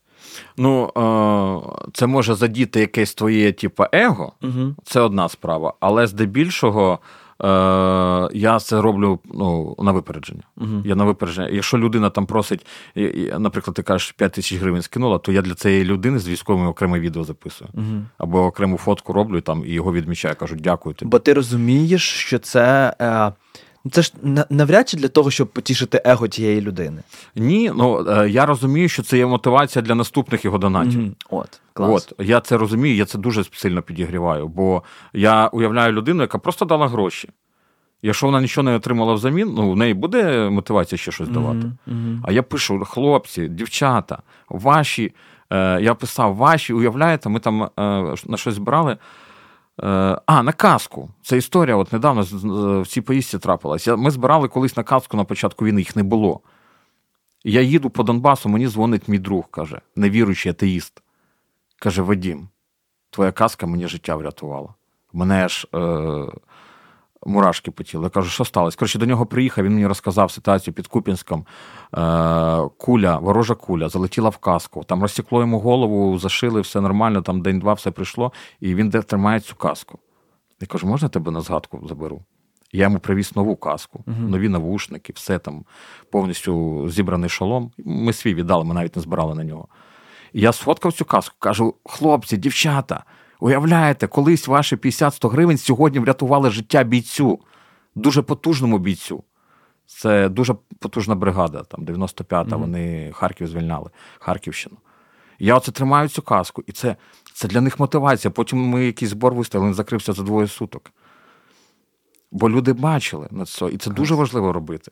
Це може задіти якесь твоє, его, це одна справа, але здебільшого я це роблю на випередження. Я на випередження. Якщо людина там просить, наприклад, ти кажеш, 5 тисяч гривень скинула, то я для цієї людини з військовими окреме відео записую. Або окрему фотку роблю і його відмічаю, кажу, дякую тобі. Бо ти розумієш, що це ж навряд чи для того, щоб потішити его тієї людини. Ні, я розумію, що це є мотивація для наступних його донатів. Клас. Я це розумію, я це дуже сильно підігріваю, бо я уявляю людину, яка просто дала гроші. Якщо вона нічого не отримала взамін, в неї буде мотивація ще щось давати. А я пишу, хлопці, дівчата, ваші, я писав, ваші, уявляєте, ми там на щось збирали, На каску. Це історія, от недавно в цій поїздці трапилась. Ми збирали колись на каску на початку війни, їх не було. Я їду по Донбасу, мені дзвонить мій друг, каже, невіруючий атеїст. Каже, Вадім, твоя каска мені життя врятувала. Мене аж мурашки по тілу. Я кажу, що сталося? Коротше, до нього приїхав, він мені розказав ситуацію під Куп'янськом. Ворожа куля залетіла в каску. Там розсікло йому голову, зашили, все нормально, там день-два все прийшло, і він тримає цю каску. Я кажу, можна тебе на згадку заберу? Я йому привіз нову каску, нові навушники, все там, повністю зібраний шолом. Ми свій віддали, ми навіть не збирали на нього. І я сфоткав цю каску, кажу, хлопці, дівчата, уявляєте, колись ваші 50-100 гривень сьогодні врятували життя бійцю, дуже потужному бійцю. Це дуже потужна бригада, там 95-та, вони Харків звільняли, Харківщину. Я оце тримаю цю каску, і це для них мотивація. Потім ми якийсь збор виставили, він закрився за 2 суток. Бо люди бачили на це, і це дуже важливо робити.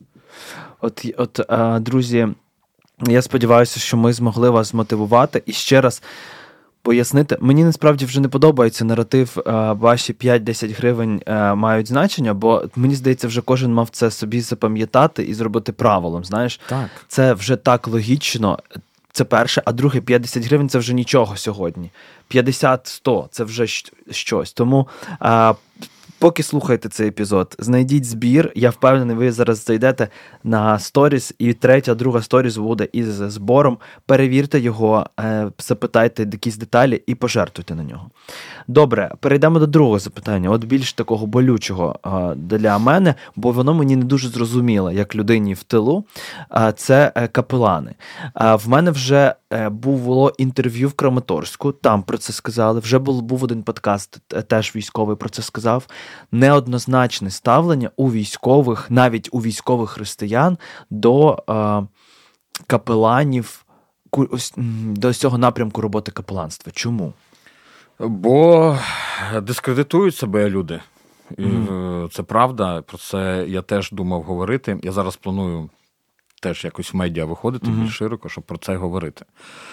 Друзі, я сподіваюся, що ми змогли вас змотивувати і ще раз пояснити. Мені насправді вже не подобається наратив, ваші 5-10 гривень мають значення, бо мені здається, вже кожен мав це собі запам'ятати і зробити правилом, знаєш? Так. Це вже так логічно. Це перше, а друге, 50 гривень – це вже нічого сьогодні. 50-100 – це вже щось. Тому поки слухаєте цей епізод, знайдіть збір. Я впевнений, ви зараз зайдете на сторіс, і друга сторіс буде із збором. Перевірте його, запитайте якісь деталі і пожертвуйте на нього. Добре, перейдемо до другого запитання. От більш такого болючого для мене, бо воно мені не дуже зрозуміло, як людині в тилу. Це капелани. В мене вже було інтерв'ю в Краматорську, там про це сказали. Вже був один подкаст, теж військовий про це сказав. Неоднозначне ставлення у військових, навіть у військових християн, до капеланів, до цього напрямку роботи капеланства. Чому? Бо дискредитують себе люди. І це правда, про це я теж думав говорити. Я зараз планую теж якось в медіа виходити більш широко, щоб про це говорити.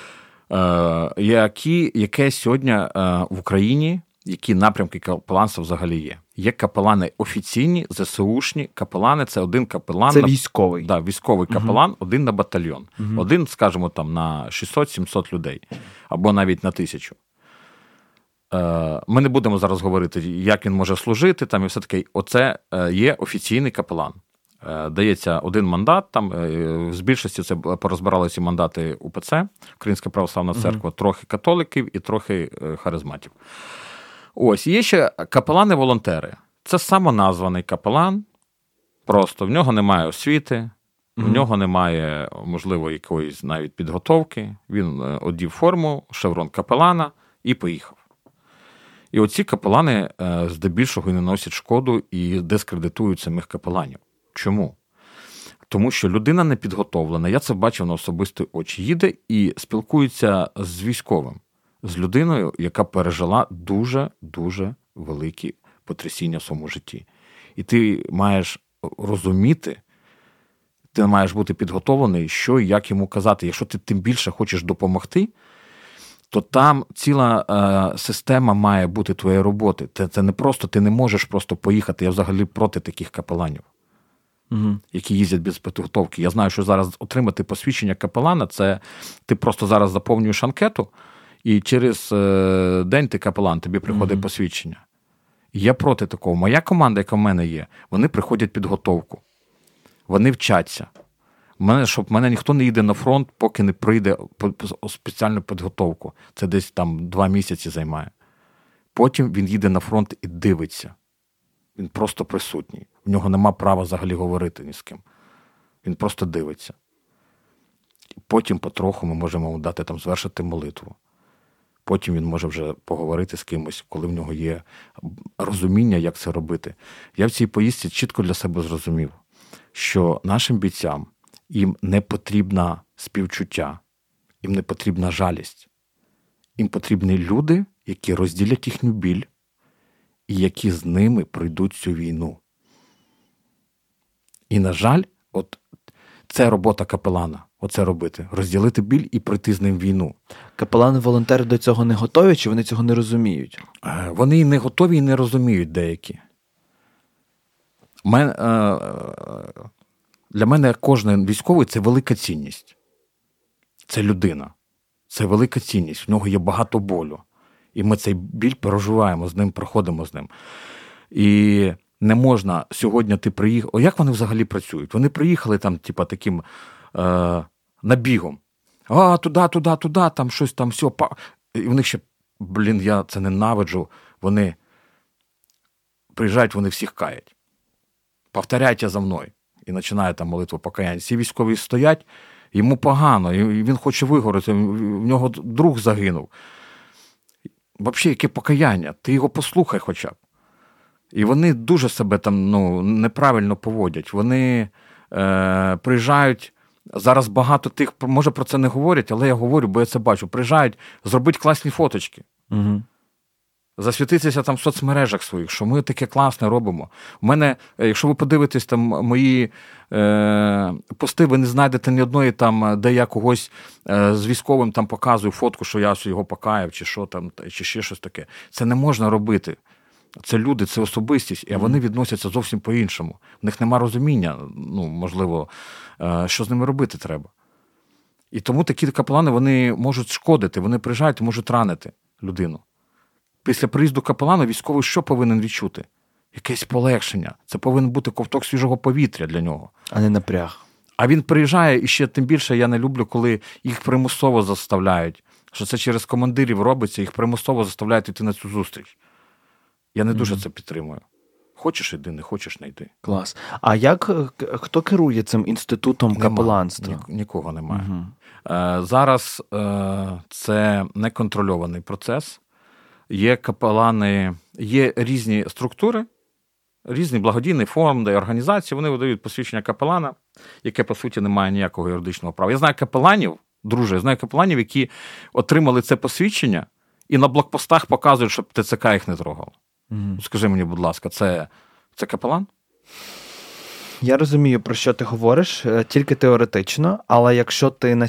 Яке сьогодні в Україні, які напрямки капеланства взагалі є? Є капелани офіційні, ЗСУшні. Капелани – це один капелан. Це військовий. Да, військовий капелан, один на батальйон. Один, скажімо, там на 600-700 людей. Або навіть на 1000. Ми не будемо зараз говорити, як він може служити, там і все таке. Оце є офіційний капелан. Дається один мандат, там з більшості це порозбиралися мандати УПЦ, Українська Православна Церква, трохи католиків і трохи харизматів. Ось, є ще капелани-волонтери. Це самоназваний капелан, просто в нього немає освіти, в нього немає, можливо, якоїсь навіть підготовки. Він одів форму, шеврон капелана і поїхав. І оці капелани здебільшого не носять шкоду і дискредитують самих капеланів. Чому? Тому що людина не підготовлена, я це бачив на особисті очі, їде і спілкується з військовим, з людиною, яка пережила дуже-дуже великі потрясіння в своєму житті. І ти маєш розуміти, ти маєш бути підготовлений, що і як йому казати. Якщо ти тим більше хочеш допомогти, то там ціла система має бути твоєї роботи. Це не просто, ти не можеш просто поїхати. Я взагалі проти таких капеланів, які їздять без підготовки. Я знаю, що зараз отримати посвідчення капелана, це ти просто зараз заповнюєш анкету, і через день ти капелан, тобі приходить посвідчення. І я проти такого. Моя команда, яка в мене є, вони приходять підготовку. Вони вчаться. Щоб мене ніхто не їде на фронт, поки не прийде спеціальну підготовку. Це десь там 2 місяці займає. Потім він їде на фронт і дивиться. Він просто присутній. В нього нема права взагалі говорити ні з ким. Він просто дивиться. Потім потроху ми можемо дати там звершити молитву. Потім він може вже поговорити з кимось, коли в нього є розуміння, як це робити. Я в цій поїздці чітко для себе зрозумів, що нашим бійцям їм не потрібна співчуття, їм не потрібна жалість. Їм потрібні люди, які розділять їхню біль і які з ними пройдуть цю війну. І, на жаль, от це робота капелана. оце робити. Розділити біль і пройти з ним війну. Капелани-волонтери до цього не готові, чи вони цього не розуміють? Вони і не готові, і не розуміють деякі. Для мене кожен військовий – це велика цінність. Це людина. Це велика цінність. В нього є багато болю. І ми цей біль переживаємо з ним, проходимо з ним. І не можна сьогодні ти приїхав. Як вони взагалі працюють? Вони приїхали там, таким набігом. Туди, там щось там, все. І в них ще, я це ненавиджу. Вони приїжджають, вони всіх каять. Повторяйте за мною. І починає там молитву покаяння. Ці військові стоять, йому погано, і він хоче вигоріти, в нього друг загинув. Взагалі, яке покаяння? Ти його послухай хоча б. І вони дуже себе там неправильно поводять. Вони приїжджають, зараз багато тих, може про це не говорять, але я говорю, бо я це бачу. Приїжджають зробити класні фоточки. Угу. Засвітитися там в соцмережах своїх, що ми таке класне робимо. У мене, якщо ви подивитесь там мої пости, ви не знайдете ні одної там, де я когось з військовим там показую фотку, що я його покаяв, чи що там, чи ще щось таке. Це не можна робити. Це люди, це особистість, а вони відносяться зовсім по-іншому. В них нема розуміння, можливо, що з ними робити треба. І тому такі капелани, вони можуть шкодити, вони приїжджають і можуть ранити людину. Після приїзду капелана військовий що повинен відчути? Якесь полегшення. Це повинен бути ковток свіжого повітря для нього. А не напряг. А він приїжджає, і ще тим більше я не люблю, коли їх примусово заставляють. Що це через командирів робиться, їх примусово заставляють йти на цю зустріч. Я не дуже це підтримую. Хочеш – іди, не хочеш – не йди. Клас. А хто керує цим інститутом капеланства? Нікого немає. Зараз це неконтрольований процес. Є капелани, є різні структури, різні благодійні фонди, організації, вони видають посвідчення капелана, яке, по суті, не має ніякого юридичного права. Я знаю капеланів, які отримали це посвідчення і на блокпостах показують, щоб ТЦК їх не трогав. Скажи мені, будь ласка, це капелан? Я розумію, про що ти говориш, тільки теоретично, але якщо ти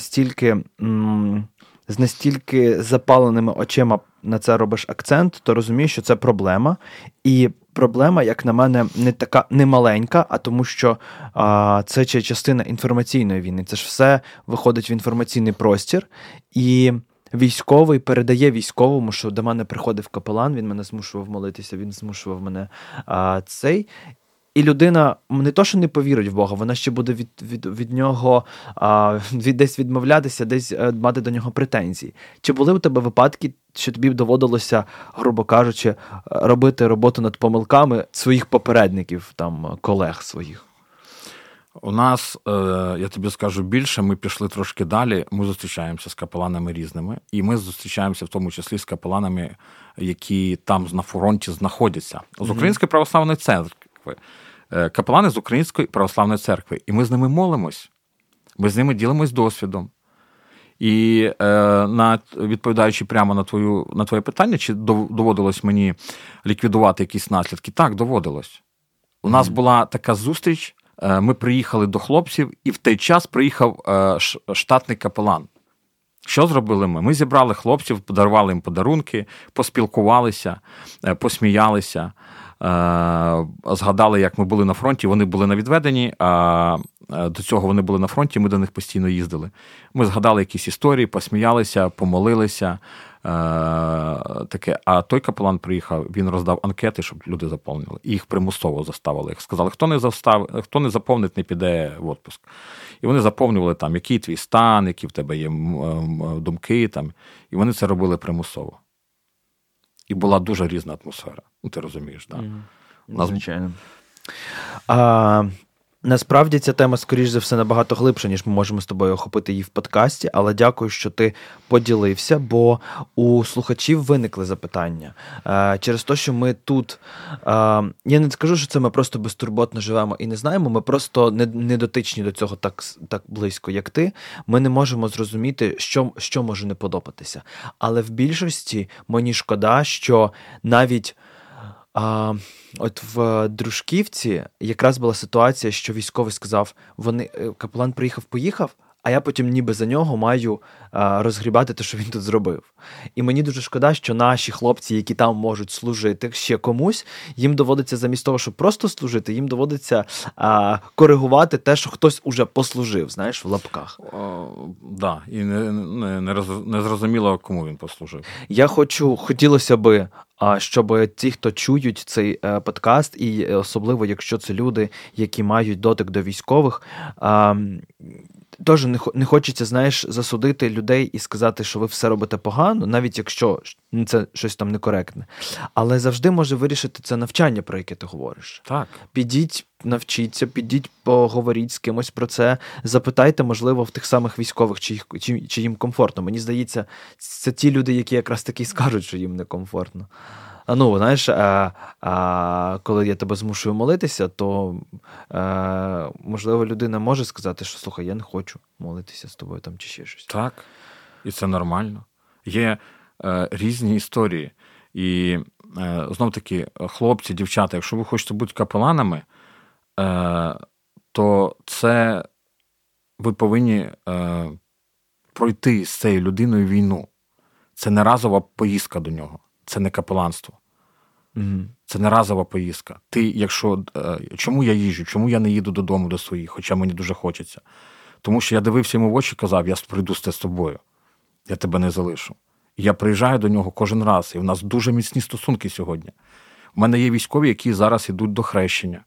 з настільки запаленими очима на це робиш акцент, то розумієш, що це проблема. І проблема, як на мене, не маленька, а тому що це частина інформаційної війни. Це ж все виходить в інформаційний простір. І військовий передає військовому, що до мене приходив капелан, він мене змушував молитися, він змушував мене цей. І людина не то, що не повірить в Бога, вона ще буде від нього десь відмовлятися, десь мати до нього претензії. Чи були у тебе випадки, що тобі доводилося, грубо кажучи, робити роботу над помилками своїх попередників, там, колег своїх? У нас, я тобі скажу більше, ми пішли трошки далі, ми зустрічаємося з капеланами різними, і ми зустрічаємося в тому числі з капеланами, які там на фронті знаходяться. З Української православної церкви. Капелани з Української православної церкви. І ми з ними молимось, ми з ними ділимось досвідом. І відповідаючи прямо на твоє питання, чи доводилось мені ліквідувати якісь наслідки? Так, доводилось. У нас була така зустріч, ми приїхали до хлопців, і в той час приїхав штатний капелан. Що зробили ми? Ми зібрали хлопців, подарували їм подарунки, поспілкувалися, посміялися, згадали, як ми були на фронті, вони були на відведенні, а до цього вони були на фронті, ми до них постійно їздили. Ми згадали якісь історії, посміялися, помолилися, таке. А той капелан приїхав, він роздав анкети, щоб люди заповнили. І їх примусово заставили. Їх сказали, хто не заповнить, не піде в відпуск. І вони заповнювали там, який твій стан, які в тебе є думки. Там. І вони це робили примусово. І була дуже різна атмосфера. Ну, ти розумієш, так? Звичайно. Насправді ця тема, скоріш за все, набагато глибша, ніж ми можемо з тобою охопити її в подкасті, але дякую, що ти поділився, бо у слухачів виникли запитання. Через те, що ми тут, я не скажу, що це ми просто безтурботно живемо і не знаємо, ми просто не дотичні до цього так близько, як ти. Ми не можемо зрозуміти, що може не подобатися. Але в більшості мені шкода, що навіть от в Дружківці якраз була ситуація, що військовий сказав, капелан приїхав-поїхав, а я потім ніби за нього маю розгрібати те, що він тут зробив. І мені дуже шкода, що наші хлопці, які там можуть служити ще комусь, їм доводиться замість того, щоб просто служити, їм доводиться коригувати те, що хтось уже послужив, знаєш, в лапках. Да, і не зрозуміло, кому він послужив. Хотілося би, щоб ті, хто чують цей подкаст, і особливо, якщо це люди, які мають дотик до військових, теж не хочеться, знаєш, засудити людей і сказати, що ви все робите погано, навіть якщо це щось там некоректне. Але завжди може вирішити це навчання, про яке ти говориш. Так. Підіть, навчіться, підіть, поговоріть з кимось про це, запитайте, можливо, в тих самих військових, чи їм комфортно. Мені здається, це ті люди, які якраз таки скажуть, що їм некомфортно. Знаєш, коли я тебе змушую молитися, то, можливо, людина може сказати, що, слухай, я не хочу молитися з тобою там чи ще щось. Так, і це нормально. Є різні історії. І, знов-таки, хлопці, дівчата, якщо ви хочете бути капеланами, то це ви повинні пройти з цією людиною війну. Це не разова поїздка до нього. Це не капеланство. Це не разова поїздка. Чому я їжджу? Чому я не їду додому до своїх, хоча мені дуже хочеться? Тому що я дивився йому в очі і казав, я прийду з тобою. Я тебе не залишу. І я приїжджаю до нього кожен раз. І в нас дуже міцні стосунки сьогодні. У мене є військові, які зараз йдуть до хрещення,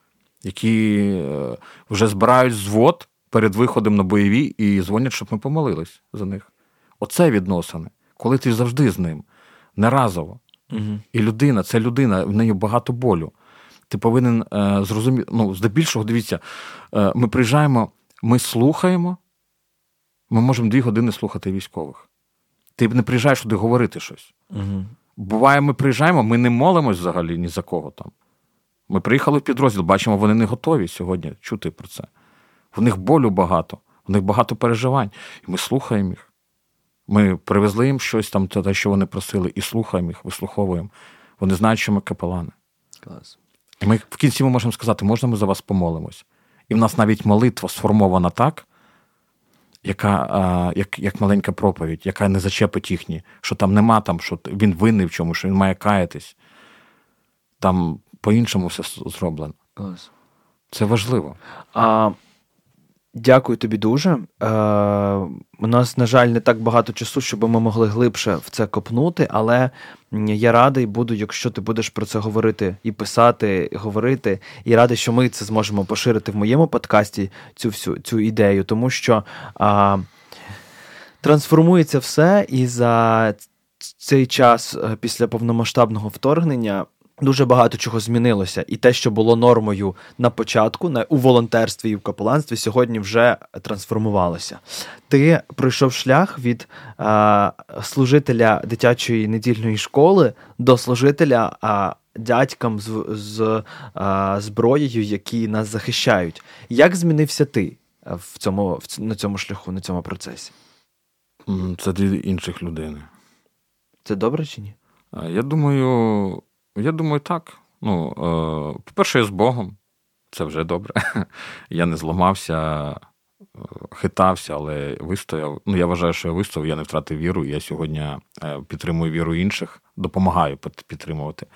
які вже збирають звод перед виходом на бойові і дзвонять, щоб ми помолились за них. Оце відносини. Коли ти завжди з ним. Не разово. І людина, це людина, в неї багато болю. Ти повинен зрозуміти, здебільшого, дивіться, ми приїжджаємо, ми слухаємо, ми можемо 2 години слухати військових. Ти не приїжджаєш туди говорити щось. Буває, ми приїжджаємо, ми не молимось взагалі ні за кого там. Ми приїхали в підрозділ, бачимо, вони не готові сьогодні чути про це. В них болю багато, в них багато переживань. І ми слухаємо їх. Ми привезли їм щось там, те, що вони просили, і слухаємо їх, вислуховуємо. Вони знають, що ми капелани. Клас. І ми в кінці можемо сказати, можна ми за вас помолимось? І в нас навіть молитва сформована так, яка, як маленька проповідь, яка не зачепить їхні, що там нема, що він винний в чому, що він має каятись. Там по-іншому все зроблено. Клас. Це важливо. Дякую тобі дуже. У нас, на жаль, не так багато часу, щоб ми могли глибше в це копнути, але я радий буду, якщо ти будеш про це говорити і писати, і говорити, і радий, що ми це зможемо поширити в моєму подкасті, цю ідею, тому що трансформується все, і за цей час після повномасштабного вторгнення дуже багато чого змінилося. І те, що було нормою на початку, у волонтерстві і в капеланстві, сьогодні вже трансформувалося. Ти пройшов шлях від служителя дитячої недільної школи до служителя дядькам з зброєю, які нас захищають. Як змінився ти на цьому шляху, на цьому процесі? Це 2 інших людини. Це добре чи ні? Я думаю, так. По-перше, я з Богом. Це вже добре. Я не зламався, хитався, але вистояв. Я вважаю, що я вистояв, я не втратив віру. Я сьогодні підтримую віру інших, допомагаю підтримувати.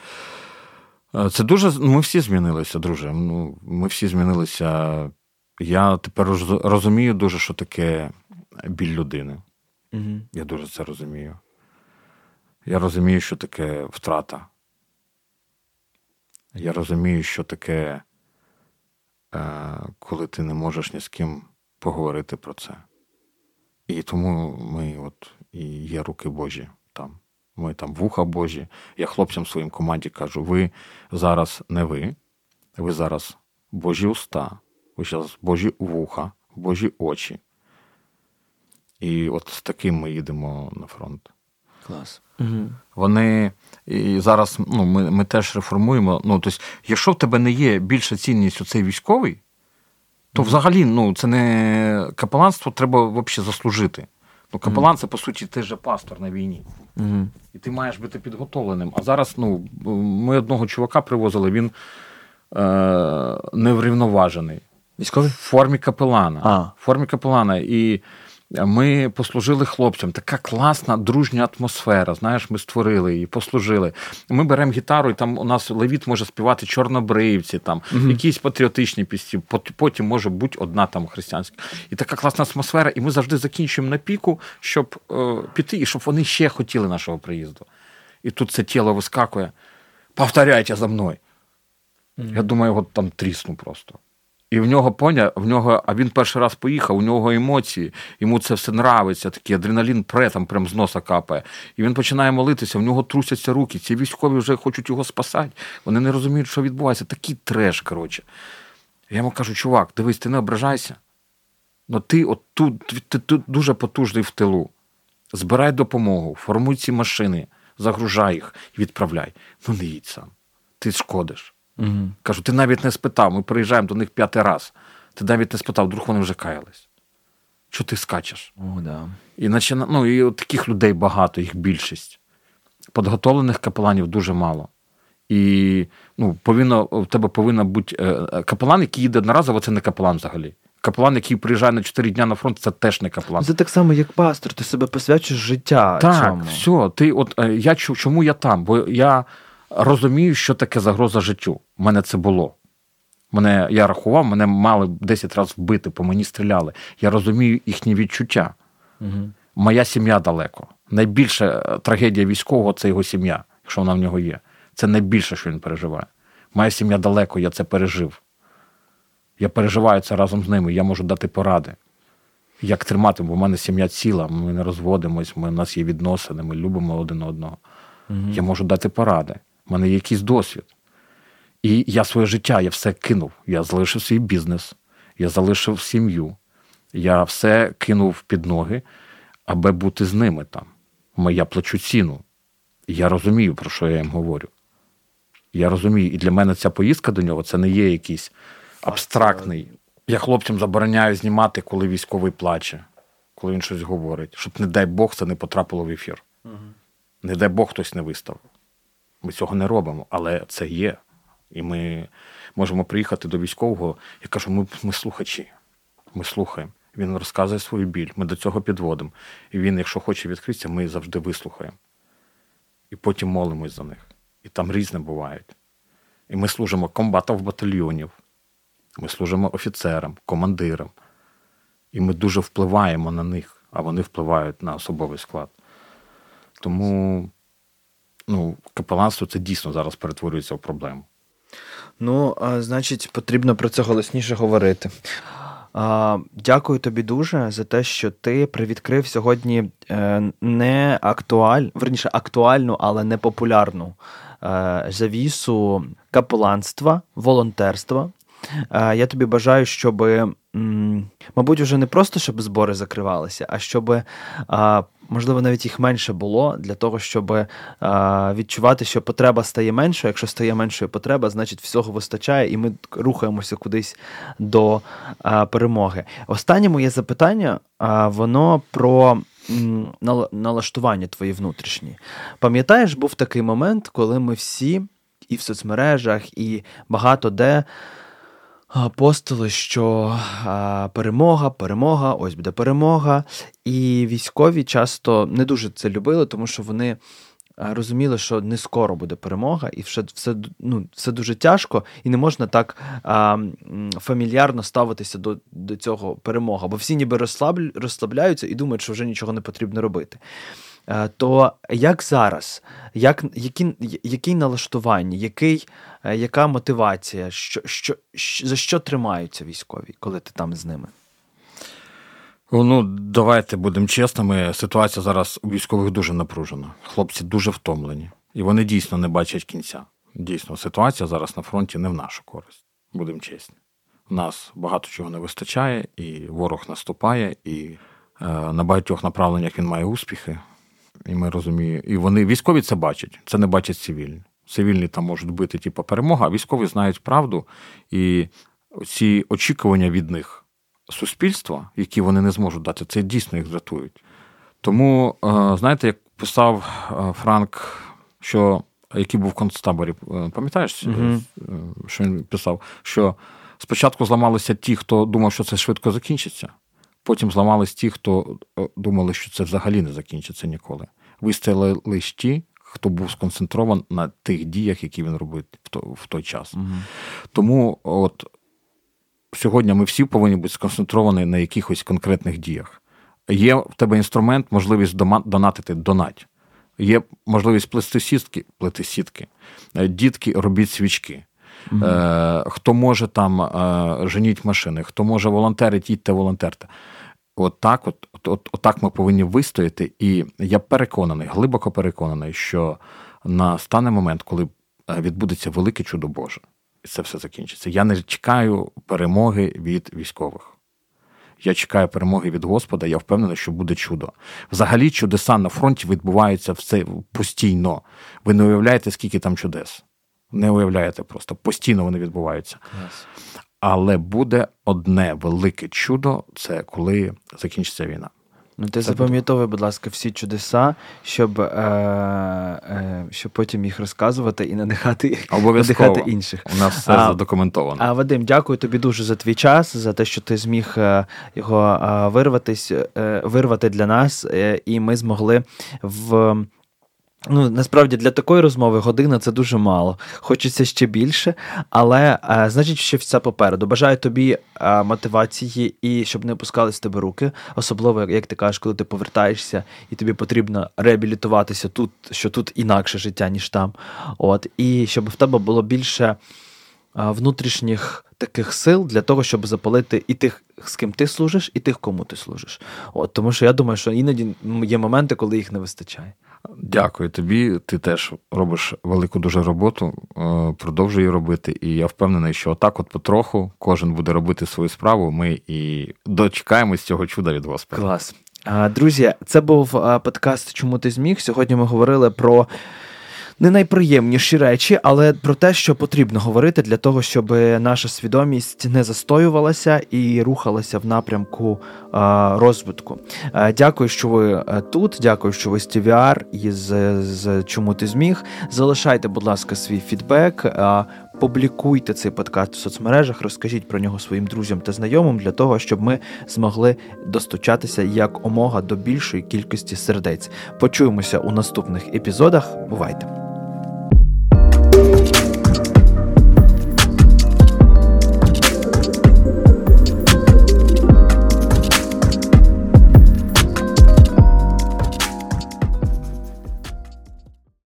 Це дуже... Ми всі змінилися, друже. Ми всі змінилися. Я тепер розумію дуже, що таке біль людини. Я дуже це розумію. Я розумію, що таке втрата. Я розумію, що таке, коли ти не можеш ні з ким поговорити про це. І тому ми і є руки Божі там. Ми там вуха Божі. Я хлопцям своїм команді кажу, ви зараз не ви зараз Божі уста, ви зараз Божі вуха, Божі очі. І з таким ми їдемо на фронт. Клас. Вони і зараз ми теж реформуємо. Тобто, якщо в тебе не є більша цінність у цей військовий, то взагалі це не капеланство треба взагалі заслужити. Капелан – це, по суті, ти же пастор на війні. І ти маєш бути підготовленим. А зараз ми одного чувака привозили, він неврівноважений. Військовий? В формі капелана. В формі капелана. І ми послужили хлопцям. Така класна, дружня атмосфера. Знаєш, ми створили її, послужили. Ми беремо гітару, і там у нас левіт може співати чорнобривці, там, якісь патріотичні пісні, потім може бути одна там християнська. І така класна атмосфера, і ми завжди закінчуємо на піку, щоб піти, і щоб вони ще хотіли нашого приїзду. І тут це тіло вискакує. Повторяйте за мною. Я думаю, його там трісну просто. І в нього, а він перший раз поїхав, у нього емоції, йому це все нравиться, такий адреналін пре, там прям з носа капає. І він починає молитися, в нього трусяться руки, ці військові вже хочуть його спасати, вони не розуміють, що відбувається. Такий треш, коротше. Я йому кажу, чувак, дивись, ти не ображайся, но ти тут дуже потужний в тилу. Збирай допомогу, формуй ці машини, загружай їх і відправляй. Ну не їдь сам, ти шкодиш. Кажу, ти навіть не спитав, ми приїжджаємо до них 5-й раз. Ти навіть не спитав, вдруг вони вже каялись. Чого ти скачеш? Да. І от таких людей багато, їх більшість. Підготовлених капеланів дуже мало. І в тебе повинна бути капелан, який їде одноразово, це не капелан взагалі. Капелан, який приїжджає на 4 дня на фронт, це теж не капелан. Це так само, як пастор, ти себе посвячуєш життя. Так, все. Чому я там? Бо я розумію, що таке загроза життю. У мене це було. Я рахував, мене мали 10 разів вбити, по мені стріляли. Я розумію їхні відчуття. Моя сім'я далеко. Найбільша трагедія військового – це його сім'я, якщо вона в нього є. Це найбільше, що він переживає. Моя сім'я далеко, я це пережив. Я переживаю це разом з ними, я можу дати поради. Як тримати, бо в мене сім'я ціла, ми не розводимось, у нас є відносини, ми любимо один одного. Я можу дати поради. У мене є якийсь досвід. І я своє життя, я все кинув. Я залишив свій бізнес, я залишив сім'ю. Я все кинув під ноги, аби бути з ними там. Я плачу ціну. І я розумію, про що я їм говорю. Я розумію. І для мене ця поїздка до нього, це не є якийсь абстрактний. Я хлопцям забороняю знімати, коли військовий плаче, коли він щось говорить. Щоб, не дай Бог, це не потрапило в ефір. Не дай Бог, хтось не виставив. Ми цього не робимо, але це є. І ми можемо приїхати до військового. Я кажу, ми слухачі. Ми слухаємо. Він розказує свою біль. Ми до цього підводимо. І він, якщо хоче відкритися, ми завжди вислухаємо. І потім молимось за них. І там різне бувають. І ми служимо комбатам батальйонів. Ми служимо офіцерам, командирам. І ми дуже впливаємо на них, а вони впливають на особовий склад. Тому капеланство це дійсно зараз перетворюється в проблему. Значить, потрібно про це голосніше говорити. Дякую тобі дуже за те, що ти привідкрив сьогодні не актуальну, але не популярну завісу капеланства, волонтерства. Я тобі бажаю, щоб, мабуть, вже не просто, щоб збори закривалися, а щоб, можливо, навіть їх менше було, для того, щоб відчувати, що потреба стає меншою. Якщо стає меншою потреба, значить всього вистачає, і ми рухаємося кудись до перемоги. Останнє моє запитання, воно про налаштування твої внутрішні. Пам'ятаєш, був такий момент, коли ми всі, і в соцмережах, і багато де, постили, що перемога, ось буде перемога. І військові часто не дуже це любили, тому що вони розуміли, що не скоро буде перемога, і все дуже тяжко, і не можна так фамільярно ставитися до цього перемога. Бо всі ніби розслабляються і думають, що вже нічого не потрібно робити. То як зараз? Які налаштування? Яка мотивація? За що тримаються військові, коли ти там з ними? Давайте будемо чесними. Ситуація зараз у військових дуже напружена. Хлопці дуже втомлені. І вони дійсно не бачать кінця. Дійсно, ситуація зараз на фронті не в нашу користь. Будемо чесні. У нас багато чого не вистачає, і ворог наступає, і на багатьох направленнях він має успіхи. І ми розуміємо. І вони, військові це бачать. Це не бачать цивільні. Цивільні там можуть бити, перемога, а військові знають правду. І ці очікування від них суспільства, які вони не зможуть дати, це дійсно їх дратують. Тому, знаєте, як писав Франк, який був в концтаборі, пам'ятаєш, що він писав, що Спочатку зламалися ті, хто думав, що це швидко закінчиться. Потім зламались ті, хто думали, що це взагалі не закінчиться ніколи. Вистояли лише ті, хто був сконцентрований на тих діях, які він робив в той час. Угу. Тому от сьогодні ми всі повинні бути сконцентровані на якихось конкретних діях. Є в тебе інструмент, можливість донатити – донать. Є можливість плести сітки. Дітки, робіть свічки. Угу. Хто може там женіть машини, хто може волонтерити, їдьте волонтерте. Отак ми повинні вистояти. І я переконаний, глибоко переконаний, що настане момент, коли відбудеться велике чудо Боже. І це все закінчиться. Я не чекаю перемоги від військових. Я чекаю перемоги від Господа, я впевнений, що буде чудо. Взагалі чудеса на фронті відбуваються постійно. Ви не уявляєте, скільки там чудес. Не уявляєте просто. Постійно вони відбуваються. Yes. Але буде одне велике чудо, це коли закінчиться війна. Ну, ти запам'ятовуй, будь ласка, всі чудеса, щоб потім їх розказувати і надихати інших. У нас все задокументовано. Вадим, дякую тобі дуже за твій час, за те, що ти зміг його вирвати для нас, і ми змогли насправді, для такої розмови година – це дуже мало. Хочеться ще більше, але, значить, ще все попереду. Бажаю тобі мотивації і щоб не опускались з тебе руки. Особливо, як ти кажеш, коли ти повертаєшся і тобі потрібно реабілітуватися тут, що тут інакше життя, ніж там. І щоб в тебе було більше внутрішніх таких сил для того, щоб запалити і тих, з ким ти служиш, і тих, кому ти служиш. Тому що я думаю, що іноді є моменти, коли їх не вистачає. Дякую тобі. Ти теж робиш велику дуже роботу, продовжуй її робити. І я впевнений, що отак потроху кожен буде робити свою справу. Ми і дочекаємось цього чуда від Господа. Клас. Друзі, це був подкаст «Чому ти зміг?». Сьогодні ми говорили про не найприємніші речі, але про те, що потрібно говорити для того, щоб наша свідомість не застоювалася і рухалася в напрямку розвитку. Дякую, що ви тут, дякую, що ви з TVR і з «Чому ти зміг?». Залишайте, будь ласка, свій фідбек, публікуйте цей подкаст в соцмережах, розкажіть про нього своїм друзям та знайомим для того, щоб ми змогли достучатися якомога до більшої кількості сердець. Почуємося у наступних епізодах. Бувайте!